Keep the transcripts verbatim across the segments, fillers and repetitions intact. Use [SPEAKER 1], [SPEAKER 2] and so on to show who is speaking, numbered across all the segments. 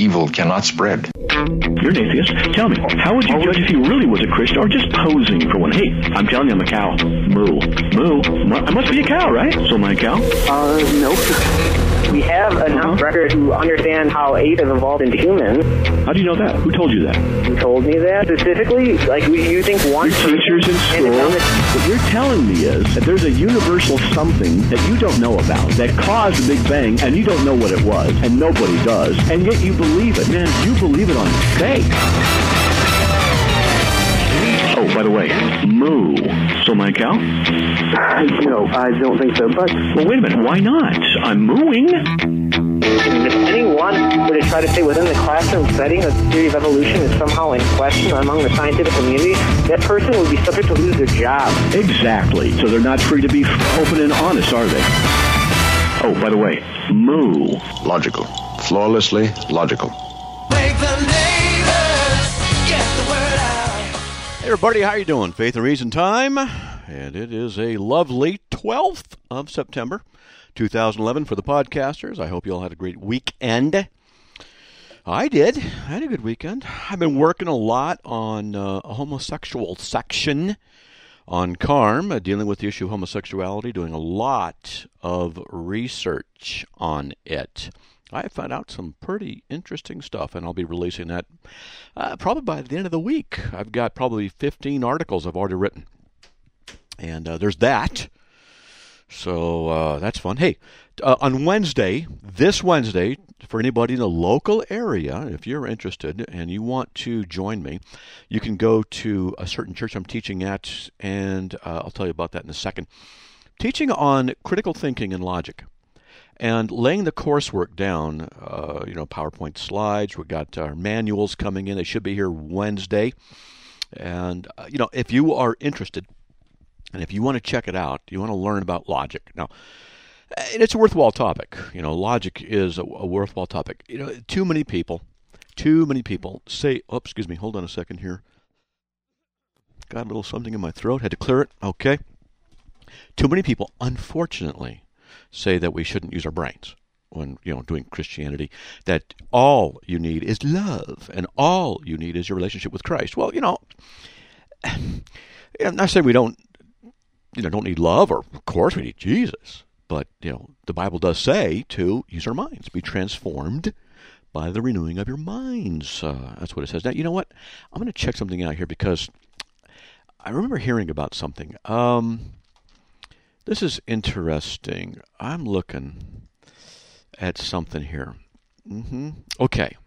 [SPEAKER 1] evil cannot spread.
[SPEAKER 2] You're an atheist. Tell me, how would you judge if he really was a Christian or just posing for one? Hey, I'm telling you I'm a cow. Moo. Moo. I must be a cow, right? So am I a cow?
[SPEAKER 3] Uh, nope. We have enough uh-huh. records to understand how apes have evolved into humans.
[SPEAKER 2] How do you know that? Who told you that?
[SPEAKER 3] Who told me that? Specifically, like, you think one
[SPEAKER 2] Your teachers in school? What you're telling me is that there's a universal something that you don't know about that caused the Big Bang, and you don't know what it was, and nobody does, and yet you believe it. Man, you believe it on faith. Oh, by the way, moo. So am I a cow?
[SPEAKER 3] No, I don't think so, but...
[SPEAKER 2] Well, wait a minute. Why not? I'm mooing.
[SPEAKER 3] If anyone were to try to say within the classroom setting that the theory of evolution is somehow in question among the scientific community, that person would be subject to lose their job.
[SPEAKER 2] Exactly. So they're not free to be open and honest, are they? Oh, by the way, moo.
[SPEAKER 1] Logical. Flawlessly logical.
[SPEAKER 4] Make the neighbors get the word out.
[SPEAKER 5] Hey everybody, how you doing? Faith and Reason time, and it is a lovely twelfth of September, two thousand eleven for the podcasters. I hope you all had a great weekend. I did. I had a good weekend. I've been working a lot on uh, a homosexual section on Carm, uh, dealing with the issue of homosexuality, doing a lot of research on it. I found out some pretty interesting stuff, and I'll be releasing that uh, probably by the end of the week. I've got probably fifteen articles I've already written, and uh, there's that. So uh, that's fun. Hey, uh, on Wednesday, this Wednesday, for anybody in the local area, if you're interested and you want to join me, you can go to a certain church I'm teaching at, and uh, I'll tell you about that in a second. Teaching on critical thinking and logic. And laying the coursework down, uh, you know, PowerPoint slides. We've got our manuals coming in. They should be here Wednesday. And, uh, you know, if you are interested, and if you want to check it out, you want to learn about logic. Now, and it's a worthwhile topic. You know, logic is a, a worthwhile topic. You know, too many people, too many people say, oh, excuse me, hold on a second here. Got a little something in my throat. Had to clear it. Okay. Too many people, unfortunately, say that we shouldn't use our brains when, you know, doing Christianity, that all you need is love and all you need is your relationship with Christ. Well, you know, I'm not saying we don't, you know, don't need love, or of course we need Jesus, but, you know, the Bible does say to use our minds, be transformed by the renewing of your minds. Uh, that's what it says. Now, you know what? I'm going to check something out here because I remember hearing about something. Um... This is interesting. I'm looking at something here. Mm-hmm. Okay.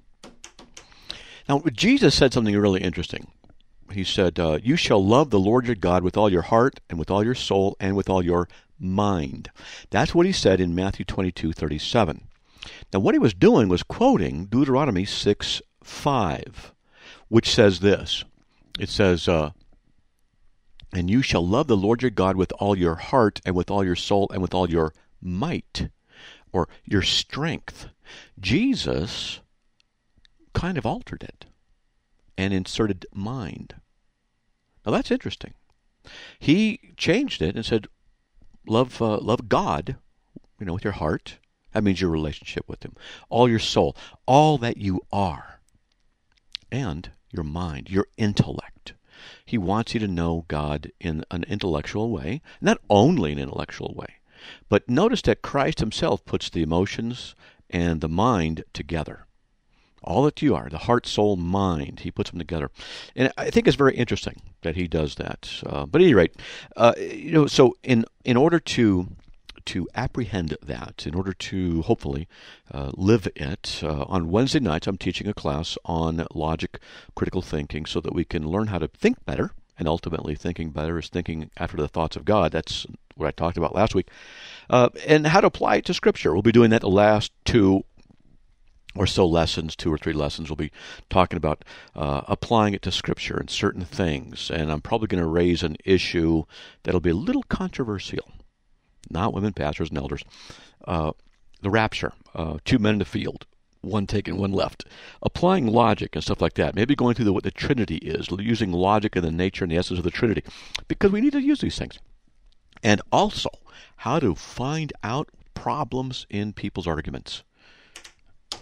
[SPEAKER 5] Now, Jesus said something really interesting. He said, uh, you shall love the Lord your God with all your heart and with all your soul and with all your mind. That's what he said in Matthew twenty-two thirty-seven. Now, what he was doing was quoting Deuteronomy six five, which says this. It says, uh, and you shall love the Lord your God with all your heart and with all your soul and with all your might, or your strength. Jesus kind of altered it and inserted mind. Now that's interesting. He changed it and said, love, uh, love God, you know, with your heart. That means your relationship with Him. All your soul, all that you are, and your mind, your intellect. He wants you to know God in an intellectual way, not only an intellectual way. But notice that Christ himself puts the emotions and the mind together. All that you are, the heart, soul, mind, he puts them together. And I think it's very interesting that he does that. Uh, but at any rate, uh, you know, so in, in order to to apprehend that, in order to hopefully uh, live it, uh, on Wednesday nights I'm teaching a class on logic, critical thinking, so that we can learn how to think better, and ultimately thinking better is thinking after the thoughts of God. That's what I talked about last week. Uh, and how to apply it to Scripture. We'll be doing that the last two or so lessons, two or three lessons. We'll be talking about uh, applying it to Scripture and certain things. And I'm probably going to raise an issue that'll be a little controversial. Not women, pastors, and elders. Uh, the rapture, uh, two men in the field, one taken, one left. Applying logic and stuff like that. Maybe going through the, what the Trinity is, using logic and the nature and the essence of the Trinity. Because we need to use these things. And also, how to find out problems in people's arguments.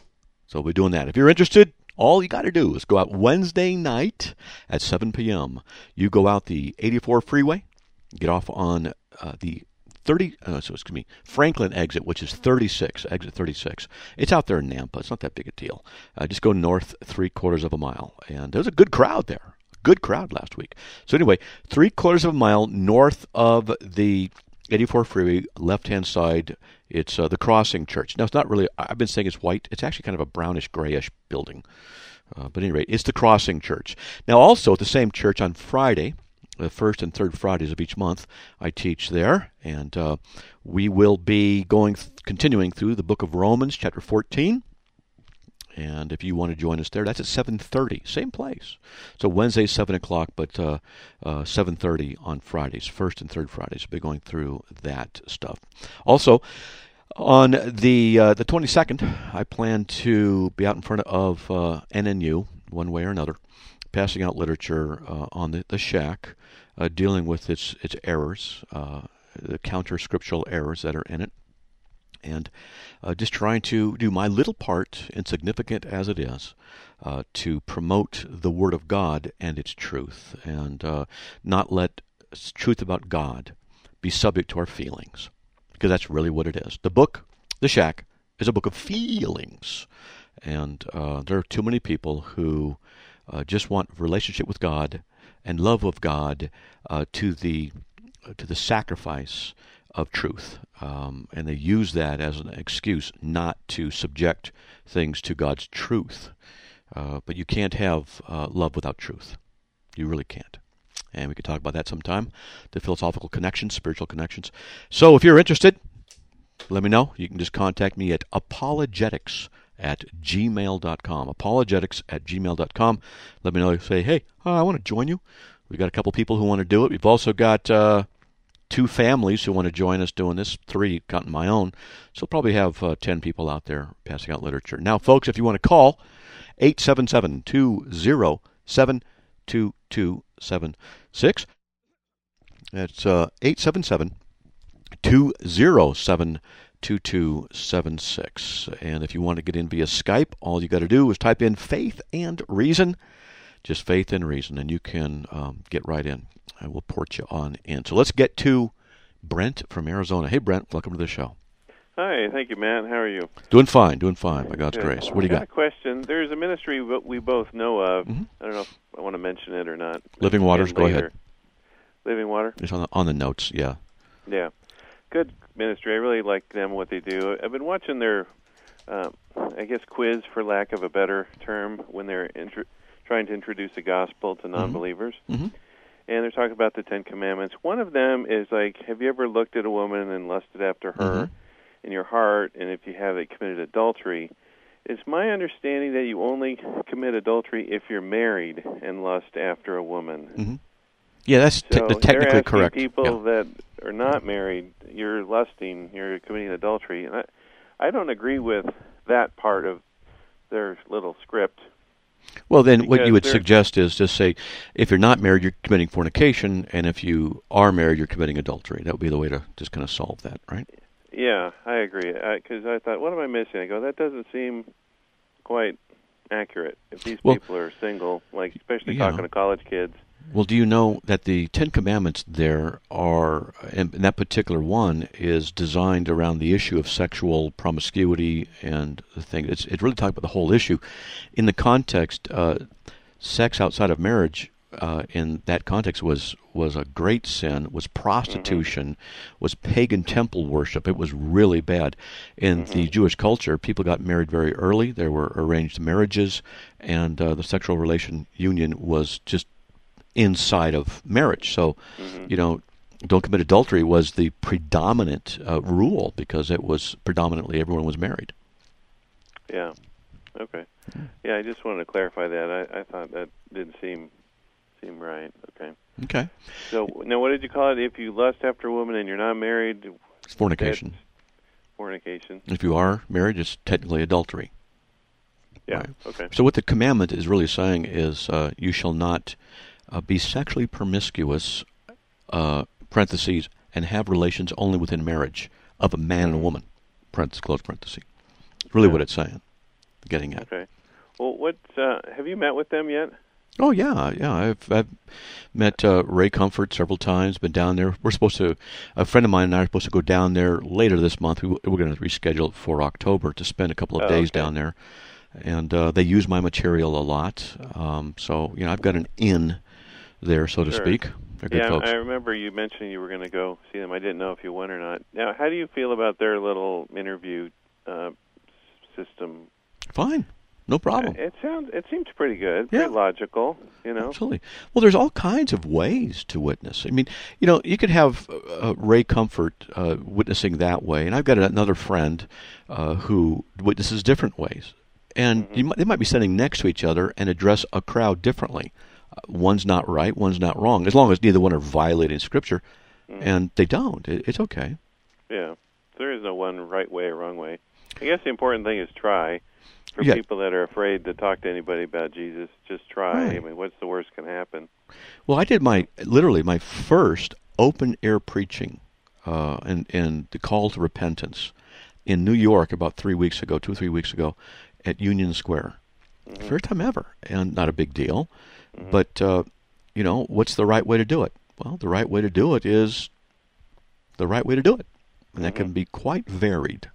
[SPEAKER 5] So we'll be doing that. If you're interested, all you got to do is go out Wednesday night at seven p.m. You go out the eighty-four freeway, get off on uh, the thirty, uh, so excuse me, Franklin exit, which is thirty-six, exit thirty-six. It's out there in Nampa. It's not that big a deal. Uh, just go north three quarters of a mile, and there's a good crowd there. Good crowd last week. So anyway, three quarters of a mile north of the eighty-four freeway, left-hand side, it's uh, the Crossing Church. Now, it's not really, I've been saying it's white. It's actually kind of a brownish, grayish building. Uh, but at any rate, it's the Crossing Church. Now, also at the same church on Friday, the first and third Fridays of each month, I teach there. And uh, we will be going, th- continuing through the book of Romans, chapter fourteen. And if you want to join us there, that's at seven thirty, same place. So Wednesday, seven o'clock, but uh, uh, seven thirty on Fridays, first and third Fridays. We'll be going through that stuff. Also, on the uh, the twenty-second, I plan to be out in front of uh, N N U, one way or another, passing out literature uh, on the, the shack, uh, dealing with its, its errors, uh, the counter-scriptural errors that are in it. And uh, just trying to do my little part, insignificant as it is, uh, to promote the Word of God and its truth, and uh, not let truth about God be subject to our feelings, because that's really what it is. The book, The Shack, is a book of feelings, and uh, there are too many people who uh, just want relationship with God and love of God uh, to the to the sacrifice of truth, um, and they use that as an excuse not to subject things to God's truth. Uh, but you can't have uh, love without truth. You really can't. And we could talk about that sometime, the philosophical connections, spiritual connections. So if you're interested, let me know. You can just contact me at apologetics at gmail dot com. Apologetics at gmail dot com. Let me know. Say, hey, oh, I want to join you. We've got a couple people who want to do it. We've also got Uh, two families who want to join us doing this, three counting my own. So we'll probably have uh, ten people out there passing out literature. Now, folks, if you want to call, eight seven seven, two zero seven, two two seven six. That's uh, eight seven seven, two zero seven, two two seven six. And if you want to get in via Skype, all you got to do is type in Faith and Reason. Just Faith and Reason, and you can um, get right in. I will port you on in. So let's get to Brent from Arizona. Hey, Brent, welcome to the show.
[SPEAKER 6] Hi, thank you, Matt. How are you?
[SPEAKER 5] Doing fine, doing fine, by God's
[SPEAKER 6] Good.
[SPEAKER 5] grace. What do you
[SPEAKER 6] I
[SPEAKER 5] got?
[SPEAKER 6] got a question. There's a ministry we both know of.
[SPEAKER 5] Mm-hmm.
[SPEAKER 6] I don't know if I want to mention it or not.
[SPEAKER 5] Living Waters, go
[SPEAKER 6] later.
[SPEAKER 5] ahead.
[SPEAKER 6] Living Water?
[SPEAKER 5] It's on the, on the notes, yeah.
[SPEAKER 6] Yeah. Good ministry. I really like them, what they do. I've been watching their, uh, I guess, quiz, for lack of a better term, when they're intro- trying to introduce the gospel to non-believers.
[SPEAKER 5] Mm-hmm.
[SPEAKER 6] And they're talking about the Ten Commandments. One of them is like, have you ever looked at a woman and lusted after her
[SPEAKER 5] Mm-hmm.
[SPEAKER 6] in your heart, and if you have it, committed adultery? It's my understanding that you only commit adultery if you're married and lust after a woman.
[SPEAKER 5] Mm-hmm. Yeah, that's te-
[SPEAKER 6] So
[SPEAKER 5] the technically
[SPEAKER 6] they're asking
[SPEAKER 5] correct.
[SPEAKER 6] people
[SPEAKER 5] Yeah.
[SPEAKER 6] that are not married, you're lusting, you're committing adultery. And I, I don't agree with that part of their little script.
[SPEAKER 5] Well, then what
[SPEAKER 6] Because
[SPEAKER 5] you would
[SPEAKER 6] they're-
[SPEAKER 5] suggest is just say, if you're not married, you're committing fornication, and if you are married, you're committing adultery. That would be the way to just kind of solve that, right?
[SPEAKER 6] Yeah, I agree. Because I, I thought, what am I missing? I go, that doesn't seem quite accurate. If these
[SPEAKER 5] Well,
[SPEAKER 6] people are single, like especially
[SPEAKER 5] yeah.
[SPEAKER 6] talking to college kids.
[SPEAKER 5] Well, do you know that the Ten Commandments there are, and that particular one is designed around the issue of sexual promiscuity and the thing. It's it really talks about the whole issue. In the context, uh, sex outside of marriage, uh, in that context, was was a great sin. Was prostitution, mm-hmm. was pagan temple worship. It was really bad. In mm-hmm. the Jewish culture, people got married very early. There were arranged marriages, and uh, the sexual relation union was just inside of marriage. So, mm-hmm. you know, don't commit adultery was the predominant uh, rule because it was predominantly everyone was married.
[SPEAKER 6] Yeah. Okay. Yeah, I just wanted to clarify that. I, I thought that didn't seem seem right. Okay.
[SPEAKER 5] Okay.
[SPEAKER 6] So now, what did you call it? If you lust after a woman and you're not married,
[SPEAKER 5] it's fornication.
[SPEAKER 6] Fornication.
[SPEAKER 5] If you are married, it's technically adultery.
[SPEAKER 6] Yeah.
[SPEAKER 5] Right.
[SPEAKER 6] Okay.
[SPEAKER 5] So what the commandment is really saying is, uh, you shall not Uh, be sexually promiscuous, uh, parentheses, and have relations only within marriage of a man and a woman, parentheses, close parentheses. Really
[SPEAKER 6] yeah.
[SPEAKER 5] what it's saying. getting at.
[SPEAKER 6] Okay. Well, what uh, have you met with them yet?
[SPEAKER 5] Oh yeah, yeah. I've I've met uh, Ray Comfort several times. Been down there. We're supposed to. A friend of mine and I are supposed to go down there later this month. We, we're going to reschedule it for October to spend a couple of
[SPEAKER 6] Oh,
[SPEAKER 5] days
[SPEAKER 6] okay.
[SPEAKER 5] down there. And uh, they use my material a lot. Um, so you know, I've got an in there, so to
[SPEAKER 6] Sure.
[SPEAKER 5] speak. They're good
[SPEAKER 6] Yeah,
[SPEAKER 5] folks.
[SPEAKER 6] I remember you mentioning you were going to go see them. I didn't know if you went or not. Now, how do you feel about their little interview uh, system?
[SPEAKER 5] Fine, no problem.
[SPEAKER 6] It sounds. It seems pretty good.
[SPEAKER 5] Yeah.
[SPEAKER 6] Pretty logical. You know.
[SPEAKER 5] Absolutely. Well, there's all kinds of ways to witness. I mean, you know, you could have uh, Ray Comfort uh, witnessing that way, and I've got another friend uh, who witnesses different ways. And
[SPEAKER 6] Mm-hmm.
[SPEAKER 5] you might, they might be sitting next to each other and address a crowd differently. Uh, one's not right, one's not wrong, as long as neither one are violating Scripture,
[SPEAKER 6] Mm-hmm.
[SPEAKER 5] and they don't. It, it's okay.
[SPEAKER 6] Yeah. There is no one right way or wrong way. I guess the important thing is try. For
[SPEAKER 5] Yeah.
[SPEAKER 6] people that are afraid to talk to anybody about Jesus, just try.
[SPEAKER 5] Right.
[SPEAKER 6] I mean, what's the worst can happen?
[SPEAKER 5] Well, I did my literally my first open air preaching uh, and and the call to repentance in New York about three weeks ago, two or three weeks ago, at Union Square.
[SPEAKER 6] Mm-hmm.
[SPEAKER 5] First time ever, and not a big deal. Mm-hmm. But uh, you know, what's the right way to do it? Well, the right way to do it is the right way to do it, and that
[SPEAKER 6] Mm-hmm.
[SPEAKER 5] can be quite varied.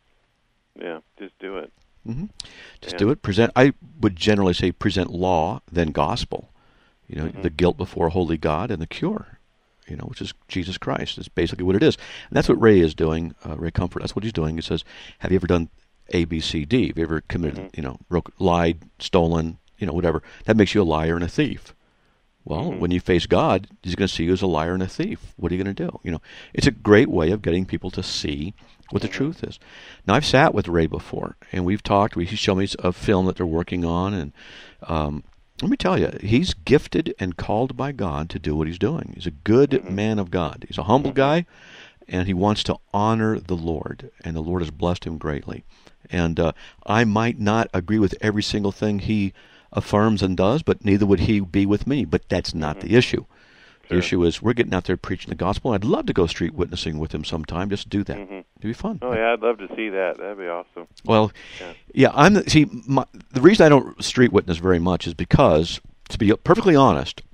[SPEAKER 6] Yeah, just do it.
[SPEAKER 5] Mm-hmm. Just
[SPEAKER 6] Yeah.
[SPEAKER 5] do it. Present. I would generally say present law, then gospel. You know,
[SPEAKER 6] Mm-hmm.
[SPEAKER 5] the guilt before a holy God and the cure. You know, which is Jesus Christ. Is basically what it is, and that's what Ray is doing. Uh, Ray Comfort. That's what he's doing. He says, "Have you ever done A, B, C, D? Have you ever committed,
[SPEAKER 6] Mm-hmm.
[SPEAKER 5] you know, broke, lied, stolen, you know, whatever? That makes you a liar and a thief." Well,
[SPEAKER 6] Mm-hmm.
[SPEAKER 5] when you face God, He's going to see you as a liar and a thief. What are you going to do? You know, it's a great way of getting people to see what the truth is. Now, I've sat with Ray before, and we've talked. He showed me a film that they're working on, and um, let me tell you, he's gifted and called by God to do what he's doing. He's a good man of God. He's a humble guy, and he wants to honor the Lord, and the Lord has blessed him greatly. And uh, I might not agree with every single thing he affirms and does, but neither would he be with me. But that's not the issue. The
[SPEAKER 6] Sure.
[SPEAKER 5] issue is we're getting out there preaching the gospel. I'd love to go street witnessing with him sometime. Just do that.
[SPEAKER 6] Mhm.
[SPEAKER 5] It'd be fun.
[SPEAKER 6] Oh yeah, I'd love to see that. That'd be awesome.
[SPEAKER 5] Well,
[SPEAKER 6] Yeah.
[SPEAKER 5] yeah, I'm the, see. My, the reason I don't street witness very much is because, to be perfectly honest,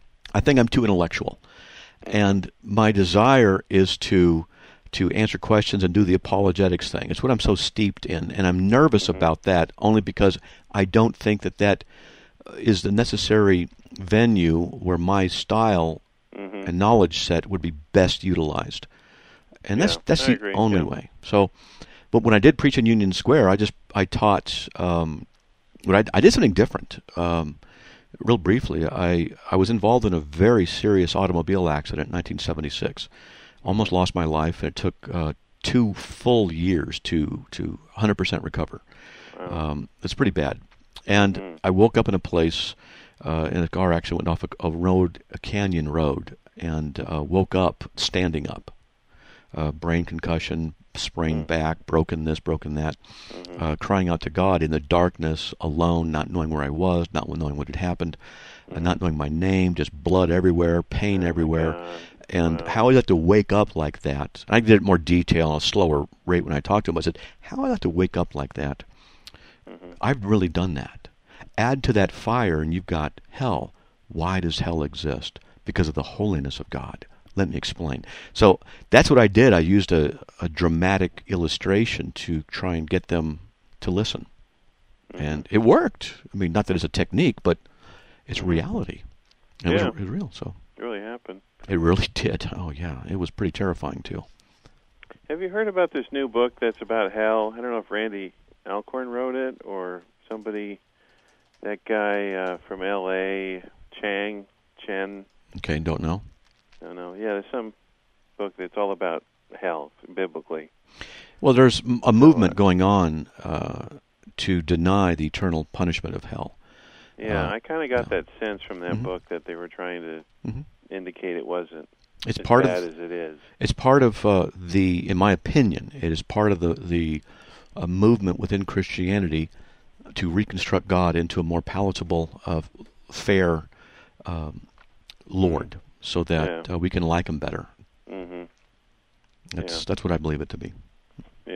[SPEAKER 5] I think I'm too intellectual, and my desire is to to answer questions and do the apologetics thing. It's what I'm so steeped in, and I'm nervous
[SPEAKER 6] Mm-hmm.
[SPEAKER 5] about that only because I don't think that that is the necessary venue where my style
[SPEAKER 6] Mhm.
[SPEAKER 5] and knowledge set would be best utilized. And that's
[SPEAKER 6] Yeah,
[SPEAKER 5] that's
[SPEAKER 6] I
[SPEAKER 5] the
[SPEAKER 6] agree,
[SPEAKER 5] only
[SPEAKER 6] yeah.
[SPEAKER 5] way. So, but when I did preach in Union Square, I just I taught. Um, when I, I did something different. Um, real briefly, I I was involved in a very serious automobile accident in nineteen seventy-six. Almost lost my life, and it took uh, two full years to to one hundred percent recover. Um, it's pretty bad. And
[SPEAKER 6] Mm.
[SPEAKER 5] I woke up in a place uh, in a car accident, went off a, a road, a canyon road, and uh, woke up standing up. Uh, brain concussion, sprained back, broken this, broken that, uh, crying out to God in the darkness, alone, not knowing where I was, not knowing what had happened, uh, not knowing my name, just blood everywhere, pain everywhere.
[SPEAKER 6] God.
[SPEAKER 5] And
[SPEAKER 6] Wow.
[SPEAKER 5] how I have to wake up like that. And I did it more detail, a slower rate when I talked to him. I said, how I have to wake up like that? I've really done that. Add to that fire, and you've got hell. Why does hell exist? Because of the holiness of God. Let me explain. So that's what I did. I used a, a dramatic illustration to try and get them to listen. And it worked. I mean, not that it's a technique, but it's reality. It,
[SPEAKER 6] Yeah.
[SPEAKER 5] was, it was real, so
[SPEAKER 6] It really happened.
[SPEAKER 5] it really did. Oh, yeah. It was pretty terrifying, too.
[SPEAKER 6] Have you heard about this new book that's about hell? I don't know if Randy Alcorn wrote it or somebody, that guy uh, from L A, Chang, Chen,
[SPEAKER 5] Okay, don't know.
[SPEAKER 6] I don't know. Yeah, there's some book that's all about hell, biblically.
[SPEAKER 5] Well, there's m- a movement going on uh, to deny the eternal punishment of hell.
[SPEAKER 6] Yeah,
[SPEAKER 5] Uh,
[SPEAKER 6] I kind of got
[SPEAKER 5] yeah.
[SPEAKER 6] that sense from that
[SPEAKER 5] Mhm.
[SPEAKER 6] book that they were trying to
[SPEAKER 5] Mhm.
[SPEAKER 6] indicate it wasn't
[SPEAKER 5] It's
[SPEAKER 6] as
[SPEAKER 5] part
[SPEAKER 6] bad
[SPEAKER 5] of
[SPEAKER 6] as it is.
[SPEAKER 5] it's part of uh, the, in my opinion, it is part of the the uh, movement within Christianity to reconstruct God into a more palatable, uh, fair um, Lord, so that
[SPEAKER 6] Yeah.
[SPEAKER 5] uh, we can like Him better.
[SPEAKER 6] Mm-hmm.
[SPEAKER 5] That's
[SPEAKER 6] Yeah.
[SPEAKER 5] that's what I believe it to be.
[SPEAKER 6] Yeah, spring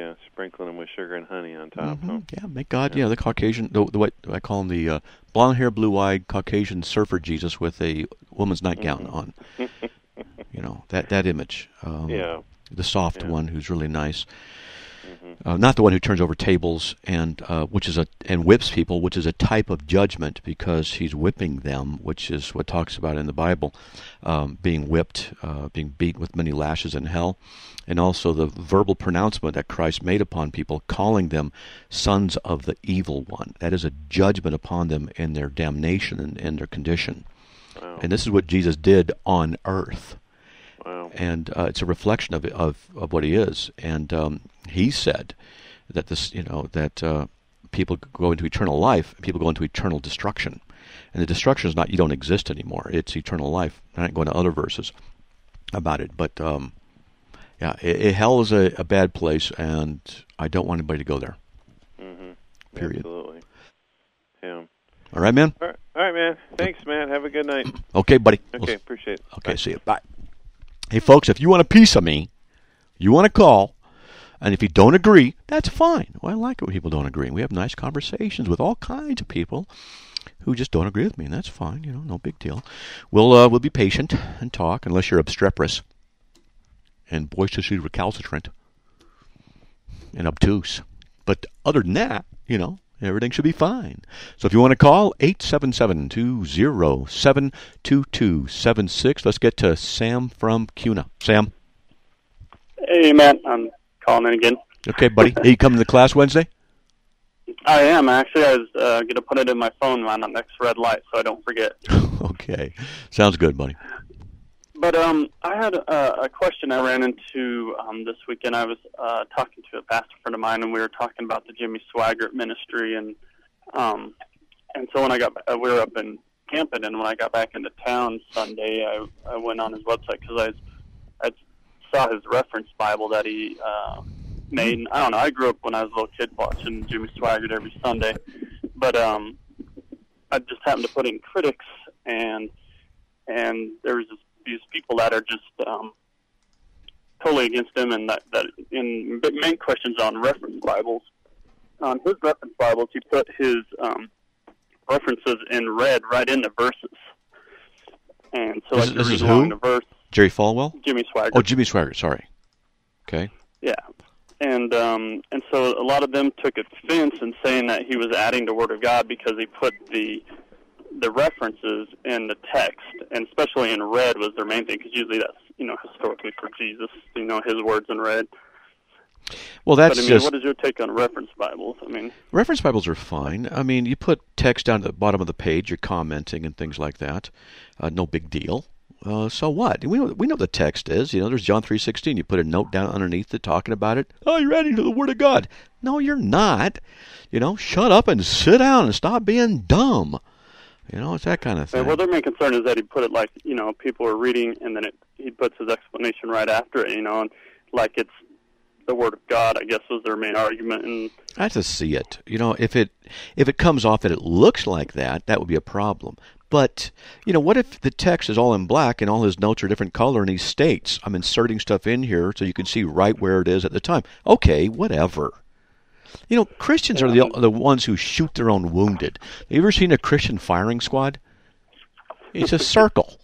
[SPEAKER 6] sprinkling them with sugar and honey on top.
[SPEAKER 5] Mm-hmm.
[SPEAKER 6] Huh?
[SPEAKER 5] Yeah, make God, yeah. yeah, the Caucasian, the, the what I call him the uh, blonde hair, blue eyed Caucasian surfer Jesus with a woman's nightgown mm-hmm. on. You know, that, that image. Um,
[SPEAKER 6] yeah.
[SPEAKER 5] The soft
[SPEAKER 6] yeah.
[SPEAKER 5] one who's really nice.
[SPEAKER 6] Mm-hmm.
[SPEAKER 5] Uh, not the one who turns over tables and uh, which is a and whips people, which is a type of judgment because he's whipping them, which is what talks about in the Bible, um, being whipped, uh, being beaten with many lashes in hell, and also the verbal pronouncement that Christ made upon people, calling them sons of the evil one. That is a judgment upon them in their damnation and, and their condition.
[SPEAKER 6] Wow.
[SPEAKER 5] And this is what Jesus did on earth.
[SPEAKER 6] Wow.
[SPEAKER 5] And uh, it's a reflection of, of of what he is. And um, he said that this, you know, that uh, people go into eternal life, people go into eternal destruction, and the destruction is not you don't exist anymore; it's eternal life. I ain't going to other verses about it, but um, yeah, it, it, hell is a, a bad place, and I don't want anybody to go there.
[SPEAKER 6] Mm-hmm.
[SPEAKER 5] Period.
[SPEAKER 6] Absolutely. Yeah.
[SPEAKER 5] All right, man.
[SPEAKER 6] All right, All right, man. Thanks, man. Have a good night.
[SPEAKER 5] Okay, buddy.
[SPEAKER 6] Okay,
[SPEAKER 5] we'll,
[SPEAKER 6] appreciate it.
[SPEAKER 5] Okay,
[SPEAKER 6] Bye.
[SPEAKER 5] see you. Bye. Hey, folks, if you want a piece of me, you want to call, and if you don't agree, that's fine. Well, I like it when people don't agree. We have nice conversations with all kinds of people who just don't agree with me, and that's fine. You know, no big deal. We'll uh, we'll be patient and talk, unless you're obstreperous and boisterously recalcitrant and obtuse. But other than that, you know, everything should be fine. So if you want to call, eight seven seven, two zero seven, two two seven six. Let's get to Sam from Kuna. Sam?
[SPEAKER 7] Hey, Matt. I'm calling in again.
[SPEAKER 5] Okay, buddy. Hey, you coming to class Wednesday?
[SPEAKER 7] I am, actually. I was uh, going to put it in my phone on the next red light so I don't forget.
[SPEAKER 5] Okay. Sounds good, buddy.
[SPEAKER 7] But um, I had a, a question I ran into um, this weekend. I was uh, talking to a pastor friend of mine, and we were talking about the Jimmy Swaggart ministry. And um, and so when I got, uh, we were up in camping, and when I got back into town Sunday, I, I went on his website because I, I saw his reference Bible that he uh, made. And I don't know. I grew up when I was a little kid watching Jimmy Swaggart every Sunday, but um, I just happened to put in critics, and and there was this. These people that are just um, totally against him, and that, that in main questions on reference Bibles. On his reference Bibles, he put his um, references in red right in the verses. And so
[SPEAKER 5] this,
[SPEAKER 7] I
[SPEAKER 5] this
[SPEAKER 7] read
[SPEAKER 5] is
[SPEAKER 7] along
[SPEAKER 5] who?
[SPEAKER 7] the verse.
[SPEAKER 5] Jerry Falwell?
[SPEAKER 7] Jimmy Swaggart.
[SPEAKER 5] Oh, Jimmy Swaggart, sorry. Okay.
[SPEAKER 7] Yeah. And um, and so a lot of them took offense in saying that he was adding the Word of God because he put the the references in the text, and especially in red was their main thing, because usually that's, you know, historically for Jesus, you know, his words in red.
[SPEAKER 5] Well, that's
[SPEAKER 7] but, I mean,
[SPEAKER 5] just...
[SPEAKER 7] what is your take on reference Bibles? I mean,
[SPEAKER 5] reference Bibles are fine. I mean, you put text down at the bottom of the page, you're commenting and things like that. Uh, no big deal. Uh, so what? We know we know what the text is. You know, there's John three sixteen. You put a note down underneath it talking about it. Oh, you're adding to the Word of God. No, you're not. You know, shut up and sit down and stop being dumb. You know, it's that kind of thing.
[SPEAKER 7] Yeah, well, their main concern is that he put it like, you know, people are reading, and then it, he puts his explanation right after it, you know, and like it's the Word of God, I guess, was their main argument. And
[SPEAKER 5] I have to see it. You know, if it if it comes off that it looks like that, that would be a problem. But, you know, what if the text is all in black and all his notes are different color and he states, I'm inserting stuff in here so you can see right where it is at the time. Okay, whatever. You know, Christians are the the ones who shoot their own wounded. Have you ever seen a Christian firing squad? It's a circle.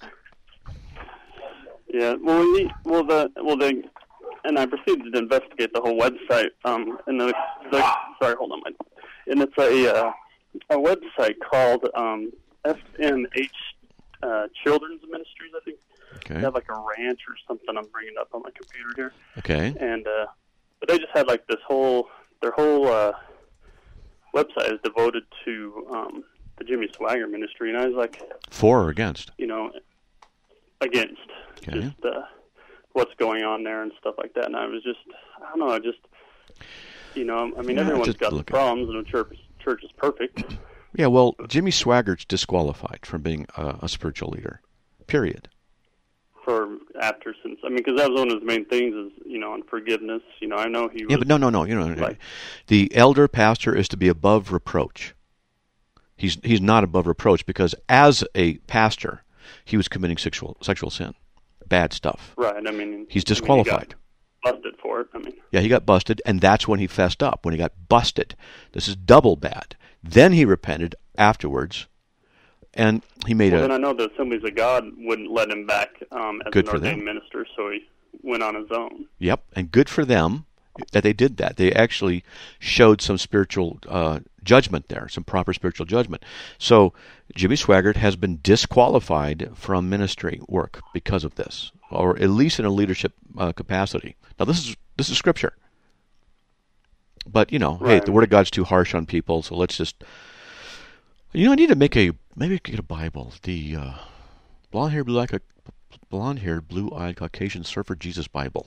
[SPEAKER 7] Yeah, well, he, well, the well, the and I proceeded to investigate the whole website. Um, and the, the sorry, hold on, my, and it's a uh, a website called um, F N H uh, Children's Ministries, I think.
[SPEAKER 5] Okay.
[SPEAKER 7] They have like a ranch or something. I'm bringing it up on my computer here.
[SPEAKER 5] Okay.
[SPEAKER 7] And uh, but they just had like this whole. Their whole uh, website is devoted to um, the Jimmy Swaggart ministry, and I was like,
[SPEAKER 5] for or against?
[SPEAKER 7] You know, against
[SPEAKER 5] okay.
[SPEAKER 7] just uh, what's going on there and stuff like that. And I was just, I don't know, I just, you know, I mean,
[SPEAKER 5] yeah,
[SPEAKER 7] everyone's got the problems, and the church, church is perfect.
[SPEAKER 5] Yeah, well, Jimmy Swaggart's disqualified from being a, a spiritual leader. Period.
[SPEAKER 7] For after since I mean, because that was one of his main things is, you know, on forgiveness. You know, I know he was.
[SPEAKER 5] Yeah, but no, no, no. You know,
[SPEAKER 7] like,
[SPEAKER 5] the elder pastor is to be above reproach. He's he's not above reproach because as a pastor, he was committing sexual sexual sin, bad stuff.
[SPEAKER 7] Right. I mean,
[SPEAKER 5] he's disqualified.
[SPEAKER 7] I mean, busted for it. I mean,
[SPEAKER 5] yeah, he got busted, and that's when he fessed up, when he got busted. This is double bad. Then he repented afterwards, and he made
[SPEAKER 7] well,
[SPEAKER 5] a...
[SPEAKER 7] then I know the Assemblies of God wouldn't let him back um, as
[SPEAKER 5] Good
[SPEAKER 7] an
[SPEAKER 5] for
[SPEAKER 7] ordained
[SPEAKER 5] them.
[SPEAKER 7] minister, so he went on his own.
[SPEAKER 5] Yep, and good for them that they did that. They actually showed some spiritual uh, judgment there, some proper spiritual judgment. So Jimmy Swaggart has been disqualified from ministry work because of this, or at least in a leadership uh, capacity. Now, this is this is scripture. But, you know, hey,
[SPEAKER 7] Right.
[SPEAKER 5] the Word of God's too harsh on people, so let's just... You know, I need to make a... Maybe I could get a Bible. The uh, blonde-haired, blue-eyed, blonde-haired, blue-eyed Caucasian Surfer Jesus Bible.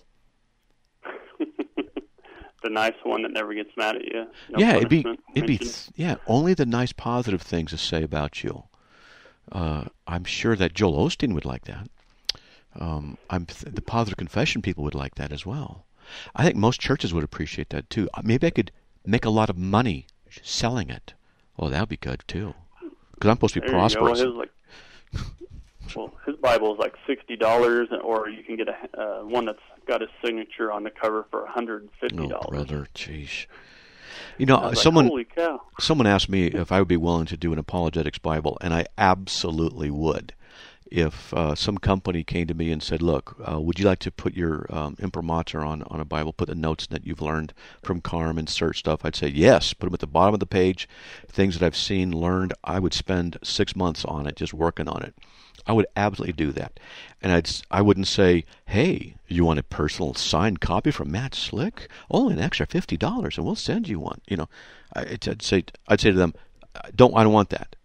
[SPEAKER 7] The nice one that never gets mad at you. No
[SPEAKER 5] yeah, it'd be...
[SPEAKER 7] punishment
[SPEAKER 5] it'd be
[SPEAKER 7] mentioned.
[SPEAKER 5] yeah, only the nice, positive things to say about you. Uh, I'm sure that Joel Osteen would like that. Um, I'm th- the Positive Confession people would like that as well. I think most churches would appreciate that too. Maybe I could make a lot of money selling it. Oh, that would be good too. Because I'm supposed to be
[SPEAKER 7] There you go.
[SPEAKER 5] prosperous.
[SPEAKER 7] His, like, well, his Bible is like sixty dollars, or you can get a uh, one that's got his signature on the cover for one hundred and fifty
[SPEAKER 5] Oh,
[SPEAKER 7] dollars.
[SPEAKER 5] brother, jeez. You know,
[SPEAKER 7] I was like,
[SPEAKER 5] someone
[SPEAKER 7] holy cow!
[SPEAKER 5] someone asked me if I would be willing to do an apologetics Bible, and I absolutely would. If uh, some company came to me and said, look, uh, would you like to put your um, imprimatur on, on a Bible, put the notes that you've learned from Carm, insert stuff, I'd say yes, put them at the bottom of the page, things that I've seen, learned. I would spend six months on it, just working on it. I would absolutely do that. And I'd, I wouldn't say, hey, you want a personal signed copy from Matt Slick? Only an extra fifty dollars, and we'll send you one. You know, I'd, I'd say I'd say to them, don't I don't want that.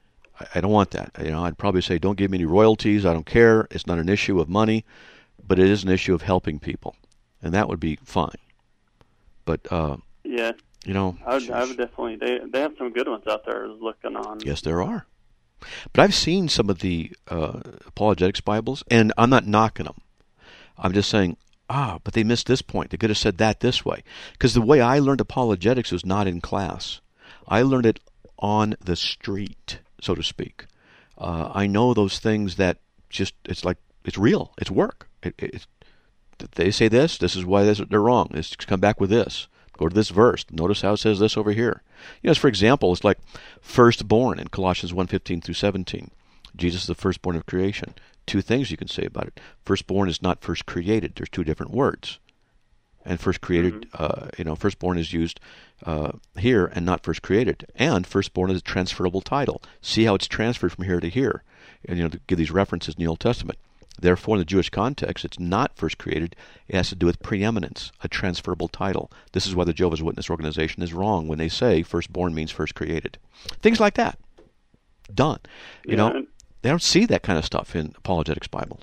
[SPEAKER 5] I don't want that. You know, I'd probably say, don't give me any royalties. I don't care. It's not an issue of money, but it is an issue of helping people, and that would be fine. But uh,
[SPEAKER 7] Yeah,
[SPEAKER 5] you know,
[SPEAKER 7] I would, I would definitely. They they have some good ones out there. I was looking on.
[SPEAKER 5] yes, there are. But I've seen some of the uh, apologetics Bibles, and I'm not knocking them. I'm just saying, ah, but they missed this point. They could have said that this way. Because the way I learned apologetics was not in class. I learned it on the street, so to speak. Uh, I know those things that just, it's like, it's real. It's work. It, it, it's, they say this, this is why they're wrong. Let's come back with this. Go to this verse. Notice how it says this over here. You know, for example, it's like firstborn in Colossians one fifteen through seventeen. Jesus is the firstborn of creation. Two things you can say about it. Firstborn is not first created. There's two different words. And first created, mm-hmm. uh, you know, firstborn is used uh, here and not first created. And firstborn is a transferable title. See how it's transferred from here to here. And, you know, to give these references in the Old Testament. Therefore, in the Jewish context, it's not first created. It has to do with preeminence, a transferable title. This is why the Jehovah's Witness organization is wrong when they say firstborn means first created. Things like that. Done. You
[SPEAKER 7] Yeah,
[SPEAKER 5] know,
[SPEAKER 7] and-
[SPEAKER 5] they don't see that kind of stuff in apologetics Bibles.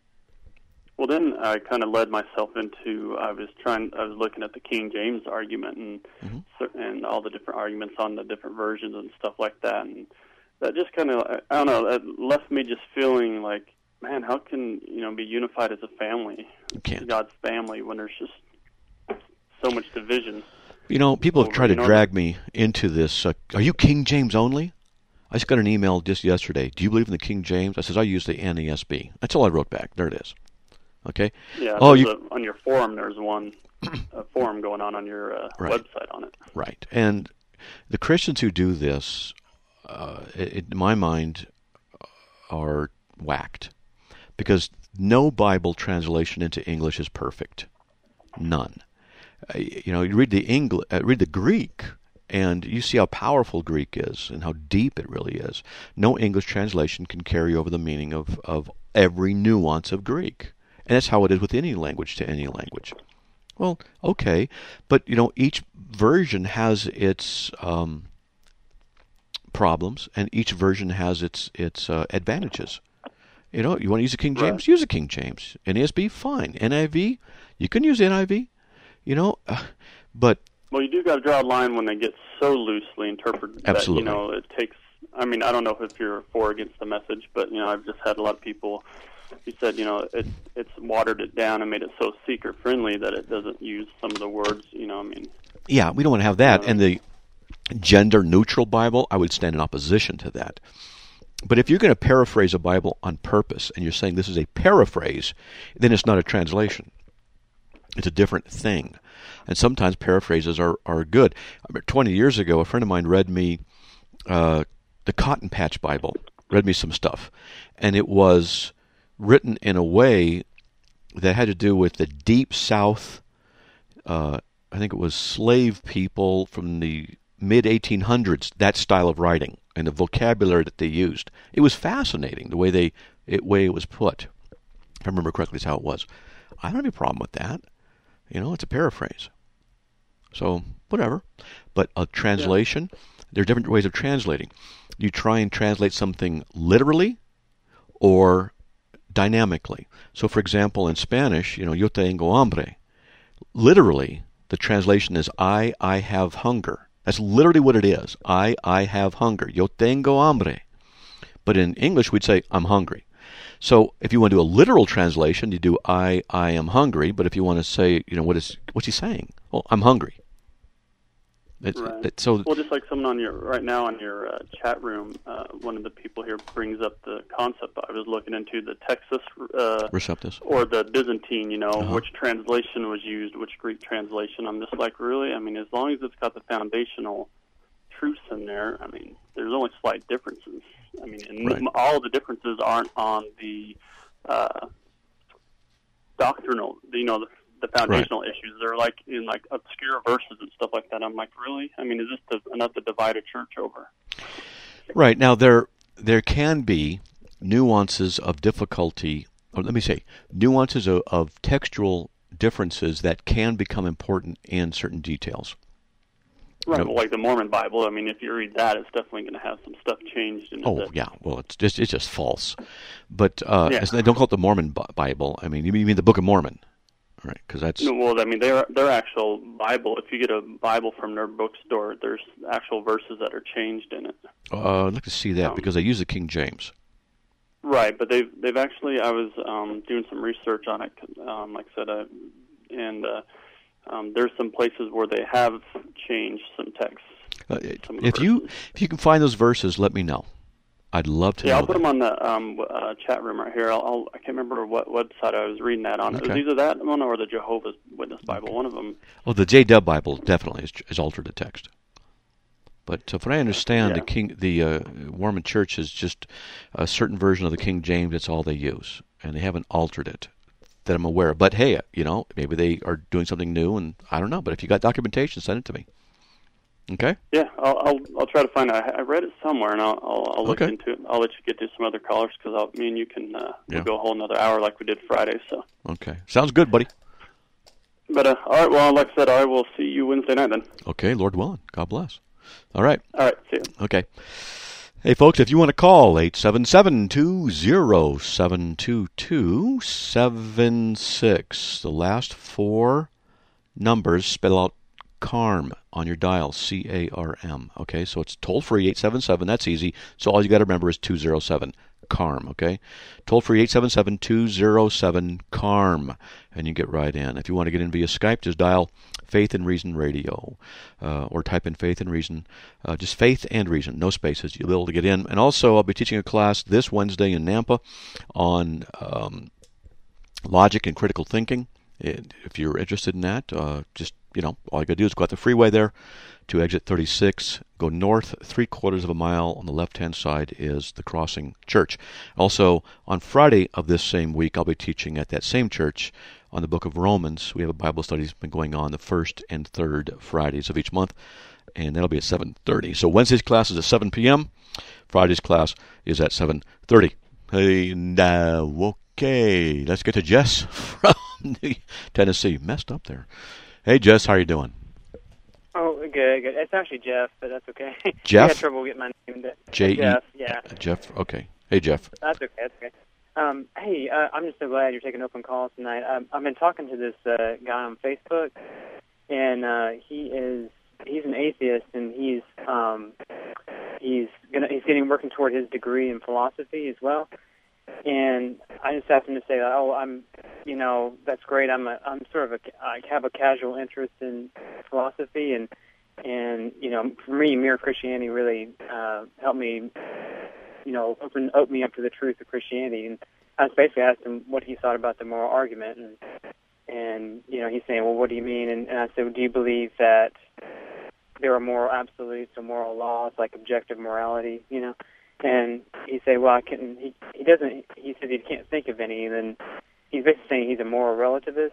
[SPEAKER 7] Well, then I kind of led myself into. I was trying. I was looking at the King James argument and
[SPEAKER 5] Mm-hmm.
[SPEAKER 7] cer- and all the different arguments on the different versions and stuff like that, and that just kind of. I don't know. That left me just feeling like, man, how can you know be unified as a family,
[SPEAKER 5] You can't.
[SPEAKER 7] God's family, when there's just so much division?
[SPEAKER 5] You know, people have
[SPEAKER 7] Over,
[SPEAKER 5] tried to
[SPEAKER 7] you know,
[SPEAKER 5] drag me into this. Uh, are you King James only? I just got an email just yesterday. Do you believe in the King James? I says, I use the N A S B. That's all I wrote back. There it is. Okay?
[SPEAKER 7] Yeah.
[SPEAKER 5] Oh,
[SPEAKER 7] there's
[SPEAKER 5] you...
[SPEAKER 7] a, on your forum, there's one a forum going on on your uh,
[SPEAKER 5] Right.
[SPEAKER 7] website on it.
[SPEAKER 5] Right. And the Christians who do this, uh, it, in my mind, are whacked. Because no Bible translation into English is perfect. None. Uh, you know, you read the Engl- uh, read the Greek, and you see how powerful Greek is and how deep it really is. No English translation can carry over the meaning of, of every nuance of Greek. And that's how it is with any language to any language. Well, okay, but you know, each version has its um, problems, and each version has its its uh, advantages. You know, you want to use a King James,
[SPEAKER 7] Right.
[SPEAKER 5] use a King James. N A S B, fine. N I V, you can use N I V. You know, uh, but
[SPEAKER 7] Well, you do got to draw a line when they get so loosely interpreted
[SPEAKER 5] Absolutely.
[SPEAKER 7] that, you know, it takes, I mean, I don't know if you're for or against the message, but, you know, I've just had a lot of people who said, you know, it, it's watered it down and made it so seeker-friendly that it doesn't use some of the words, you know, I mean.
[SPEAKER 5] yeah, we don't want to have that.
[SPEAKER 7] Uh,
[SPEAKER 5] And the gender-neutral Bible, I would stand in opposition to that. But if you're going to paraphrase a Bible on purpose, and you're saying this is a paraphrase, then it's not a translation. It's a different thing. And sometimes paraphrases are, are good. I remember twenty years ago, a friend of mine read me uh, the Cotton Patch Bible, read me some stuff. And it was written in a way that had to do with the Deep South. Uh, I think it was slave people from the mid eighteen hundreds, that style of writing and the vocabulary that they used. It was fascinating, the way they it way it was put. If I remember correctly, is how it was. I don't have any problem with that. You know, it's a paraphrase. So, whatever. But a translation, yeah. There are different ways of translating. You try and translate something literally or dynamically. So, for example, in Spanish, you know, yo tengo hambre. Literally, the translation is I, I have hunger. That's literally what it is. I, I have hunger. Yo tengo hambre. But in English, we'd say, I'm hungry. So if you want to do a literal translation, you do I, I am hungry. But if you want to say, you know, what is what's he saying? Well, I'm hungry. It's,
[SPEAKER 7] right.
[SPEAKER 5] It, so
[SPEAKER 7] well, just like someone on your right now on your uh, chat room, uh, one of the people here brings up the concept. I was looking into the Texas uh,
[SPEAKER 5] Receptus
[SPEAKER 7] or the Byzantine. You know,
[SPEAKER 5] uh-huh.
[SPEAKER 7] which translation was used, which Greek translation. I'm just like, really? I mean, as long as it's got the foundational truths in there, I mean, there's only slight differences. I mean, and
[SPEAKER 5] right.
[SPEAKER 7] all the differences aren't on the uh, doctrinal, you know, the, the foundational
[SPEAKER 5] right.
[SPEAKER 7] issues. They're like in like obscure verses and stuff like that. I'm like, really? I mean, is this to, enough to divide a church over?
[SPEAKER 5] Right. Now, there there can be nuances of difficulty, or let me say, nuances of, of textual differences that can become important in certain details.
[SPEAKER 7] Right,
[SPEAKER 5] you know,
[SPEAKER 7] well, like the Mormon Bible. I mean, if you read that, it's definitely going to have some stuff changed in it.
[SPEAKER 5] Oh,
[SPEAKER 7] that,
[SPEAKER 5] yeah. Well, it's just it's just false. But uh,
[SPEAKER 7] yeah.
[SPEAKER 5] don't call it the Mormon Bible. I mean, you mean the Book of Mormon, right? Because that's
[SPEAKER 7] no, well, I mean, their their actual Bible. If you get a Bible from their bookstore, there's actual verses that are changed in it.
[SPEAKER 5] Uh, I'd like to see that
[SPEAKER 7] um,
[SPEAKER 5] because they use the King James.
[SPEAKER 7] Right, but they've they've actually. I was um, doing some research on it, um, like I said, uh, and. Uh, Um, there's some places where they have changed some text.
[SPEAKER 5] Uh,
[SPEAKER 7] some
[SPEAKER 5] if you if you can find those verses, let me know. I'd love to
[SPEAKER 7] yeah,
[SPEAKER 5] know
[SPEAKER 7] I'll put
[SPEAKER 5] that.
[SPEAKER 7] them on the um, uh, chat room right here. I'll, I'll, I can't remember what website I was reading that on.
[SPEAKER 5] Okay.
[SPEAKER 7] It was either that one or the Jehovah's Witness Bible,
[SPEAKER 5] okay.
[SPEAKER 7] one of them.
[SPEAKER 5] Oh, the J W Bible definitely is, is altered the text. But uh, from what I understand,
[SPEAKER 7] yeah.
[SPEAKER 5] the King, the uh, Mormon Church is just a certain version of the King James. That's all they use, and they haven't altered it that I'm aware of. But hey, you know, maybe they are doing something new, and I don't know. But if you got documentation, send it to me. Okay?
[SPEAKER 7] Yeah, I'll I'll, I'll try to find it. I, I read it somewhere, and I'll I'll, I'll look
[SPEAKER 5] okay.
[SPEAKER 7] into it. I'll let you get to some other callers because me and you can uh,
[SPEAKER 5] yeah.
[SPEAKER 7] we'll go a whole another hour like we did Friday. So.
[SPEAKER 5] Okay, sounds good, buddy.
[SPEAKER 7] But uh, all right, well, like I said, I will see you Wednesday night then.
[SPEAKER 5] Okay, Lord willing. God bless. All right.
[SPEAKER 7] All right, see you.
[SPEAKER 5] Okay. Hey, folks, if you want to call, eight seven seven, two zero seven, two two seven six. The last four numbers spell out CARM on your dial, C A R M. Okay, so it's toll-free, eight seven seven. That's easy. So all you got to remember is two zero seven, CARM, okay? Toll-free, eight seven seven, two zero seven, CARM, and you get right in. If you want to get in via Skype, just dial Faith and Reason Radio, uh, or type in Faith and Reason, uh, just Faith and Reason, no spaces. You'll be able to get in. And also, I'll be teaching a class this Wednesday in Nampa on um, logic and critical thinking. If you're interested in that, uh, just, you know, all you got to do is go out the freeway there to exit thirty-six, go north three quarters of a mile. On the left-hand side is the Crossing Church. Also, on Friday of this same week, I'll be teaching at that same church on the book of Romans. We have a Bible study that's been going on the first and third Fridays of each month, and that'll be at seven thirty. So Wednesday's class is at seven p.m. Friday's class is at seven thirty. Hey, now, okay, let's get to Jess from Tennessee. Messed up there. Hey, Jess, how are you doing?
[SPEAKER 8] Oh, good, good. It's actually Jeff, but that's okay.
[SPEAKER 5] Jeff?
[SPEAKER 8] I had trouble getting my name.
[SPEAKER 5] J E
[SPEAKER 8] Jeff, yeah.
[SPEAKER 5] Jeff, okay. Hey, Jeff.
[SPEAKER 8] That's okay, that's okay. Um, hey, uh, I'm just so glad you're taking open calls tonight. Um, I've been talking to this uh, guy on Facebook, and uh, he is he's an atheist, and he's um, he's gonna he's getting working toward his degree in philosophy as well. And I just asked him to say, oh, I'm, you know, that's great. I'm a, I'm sort of a, I have a casual interest in philosophy, and and you know, for me, mere Christianity really uh, helped me, you know, open open me up to the truth of Christianity. And I was basically asked him what he thought about the moral argument, and and you know, he's saying, well, what do you mean? And, and I said, well, do you believe that there are moral absolutes or moral laws, like objective morality, you know? And he said, well, I can. He, he doesn't. He said he can't think of any. And then he's basically saying he's a moral relativist.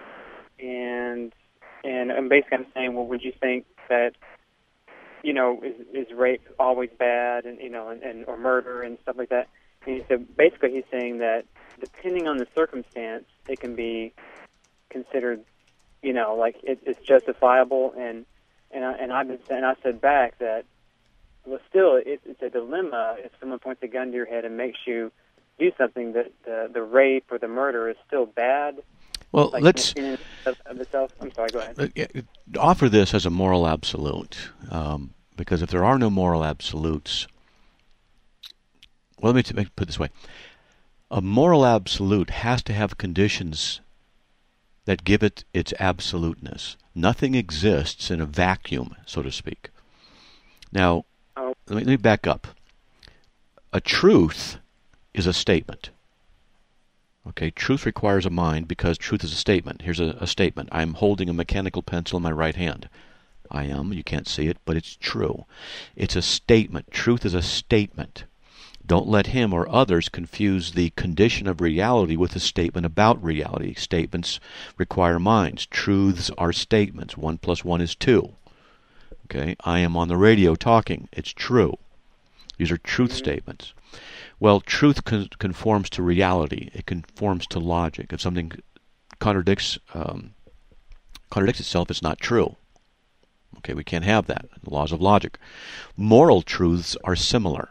[SPEAKER 8] And and and basically, I'm saying, well, would you think that, you know, is, is rape always bad, and you know, and, and or murder and stuff like that? And he said, basically, he's saying that depending on the circumstance, it can be considered, you know, like it, it's justifiable. And and I, and I've been and I said back that, well, still, it, it's a dilemma if someone points a gun to your head and makes you do something that the, the rape or the murder is still bad.
[SPEAKER 5] Well,
[SPEAKER 8] like
[SPEAKER 5] let's
[SPEAKER 8] in of, of itself. I'm sorry. Go ahead.
[SPEAKER 5] Offer this as a moral absolute, um, because if there are no moral absolutes, well, let me t- put it this way: a moral absolute has to have conditions that give it its absoluteness. Nothing exists in a vacuum, so to speak. Now,
[SPEAKER 8] oh.
[SPEAKER 5] let, me, let me back up. A truth is a statement. Okay, truth requires a mind because truth is a statement. Here's a, a statement. I'm holding a mechanical pencil in my right hand. I am. You can't see it, but it's true. It's a statement. Truth is a statement. Don't let him or others confuse the condition of reality with a statement about reality. Statements require minds. Truths are statements. One plus one is two. Okay, I am on the radio talking. It's true. These are truth mm-hmm. statements. Well, truth con- conforms to reality. It conforms to logic. If something contradicts um, contradicts itself, it's not true. Okay, we can't have that. The laws of logic. Moral truths are similar.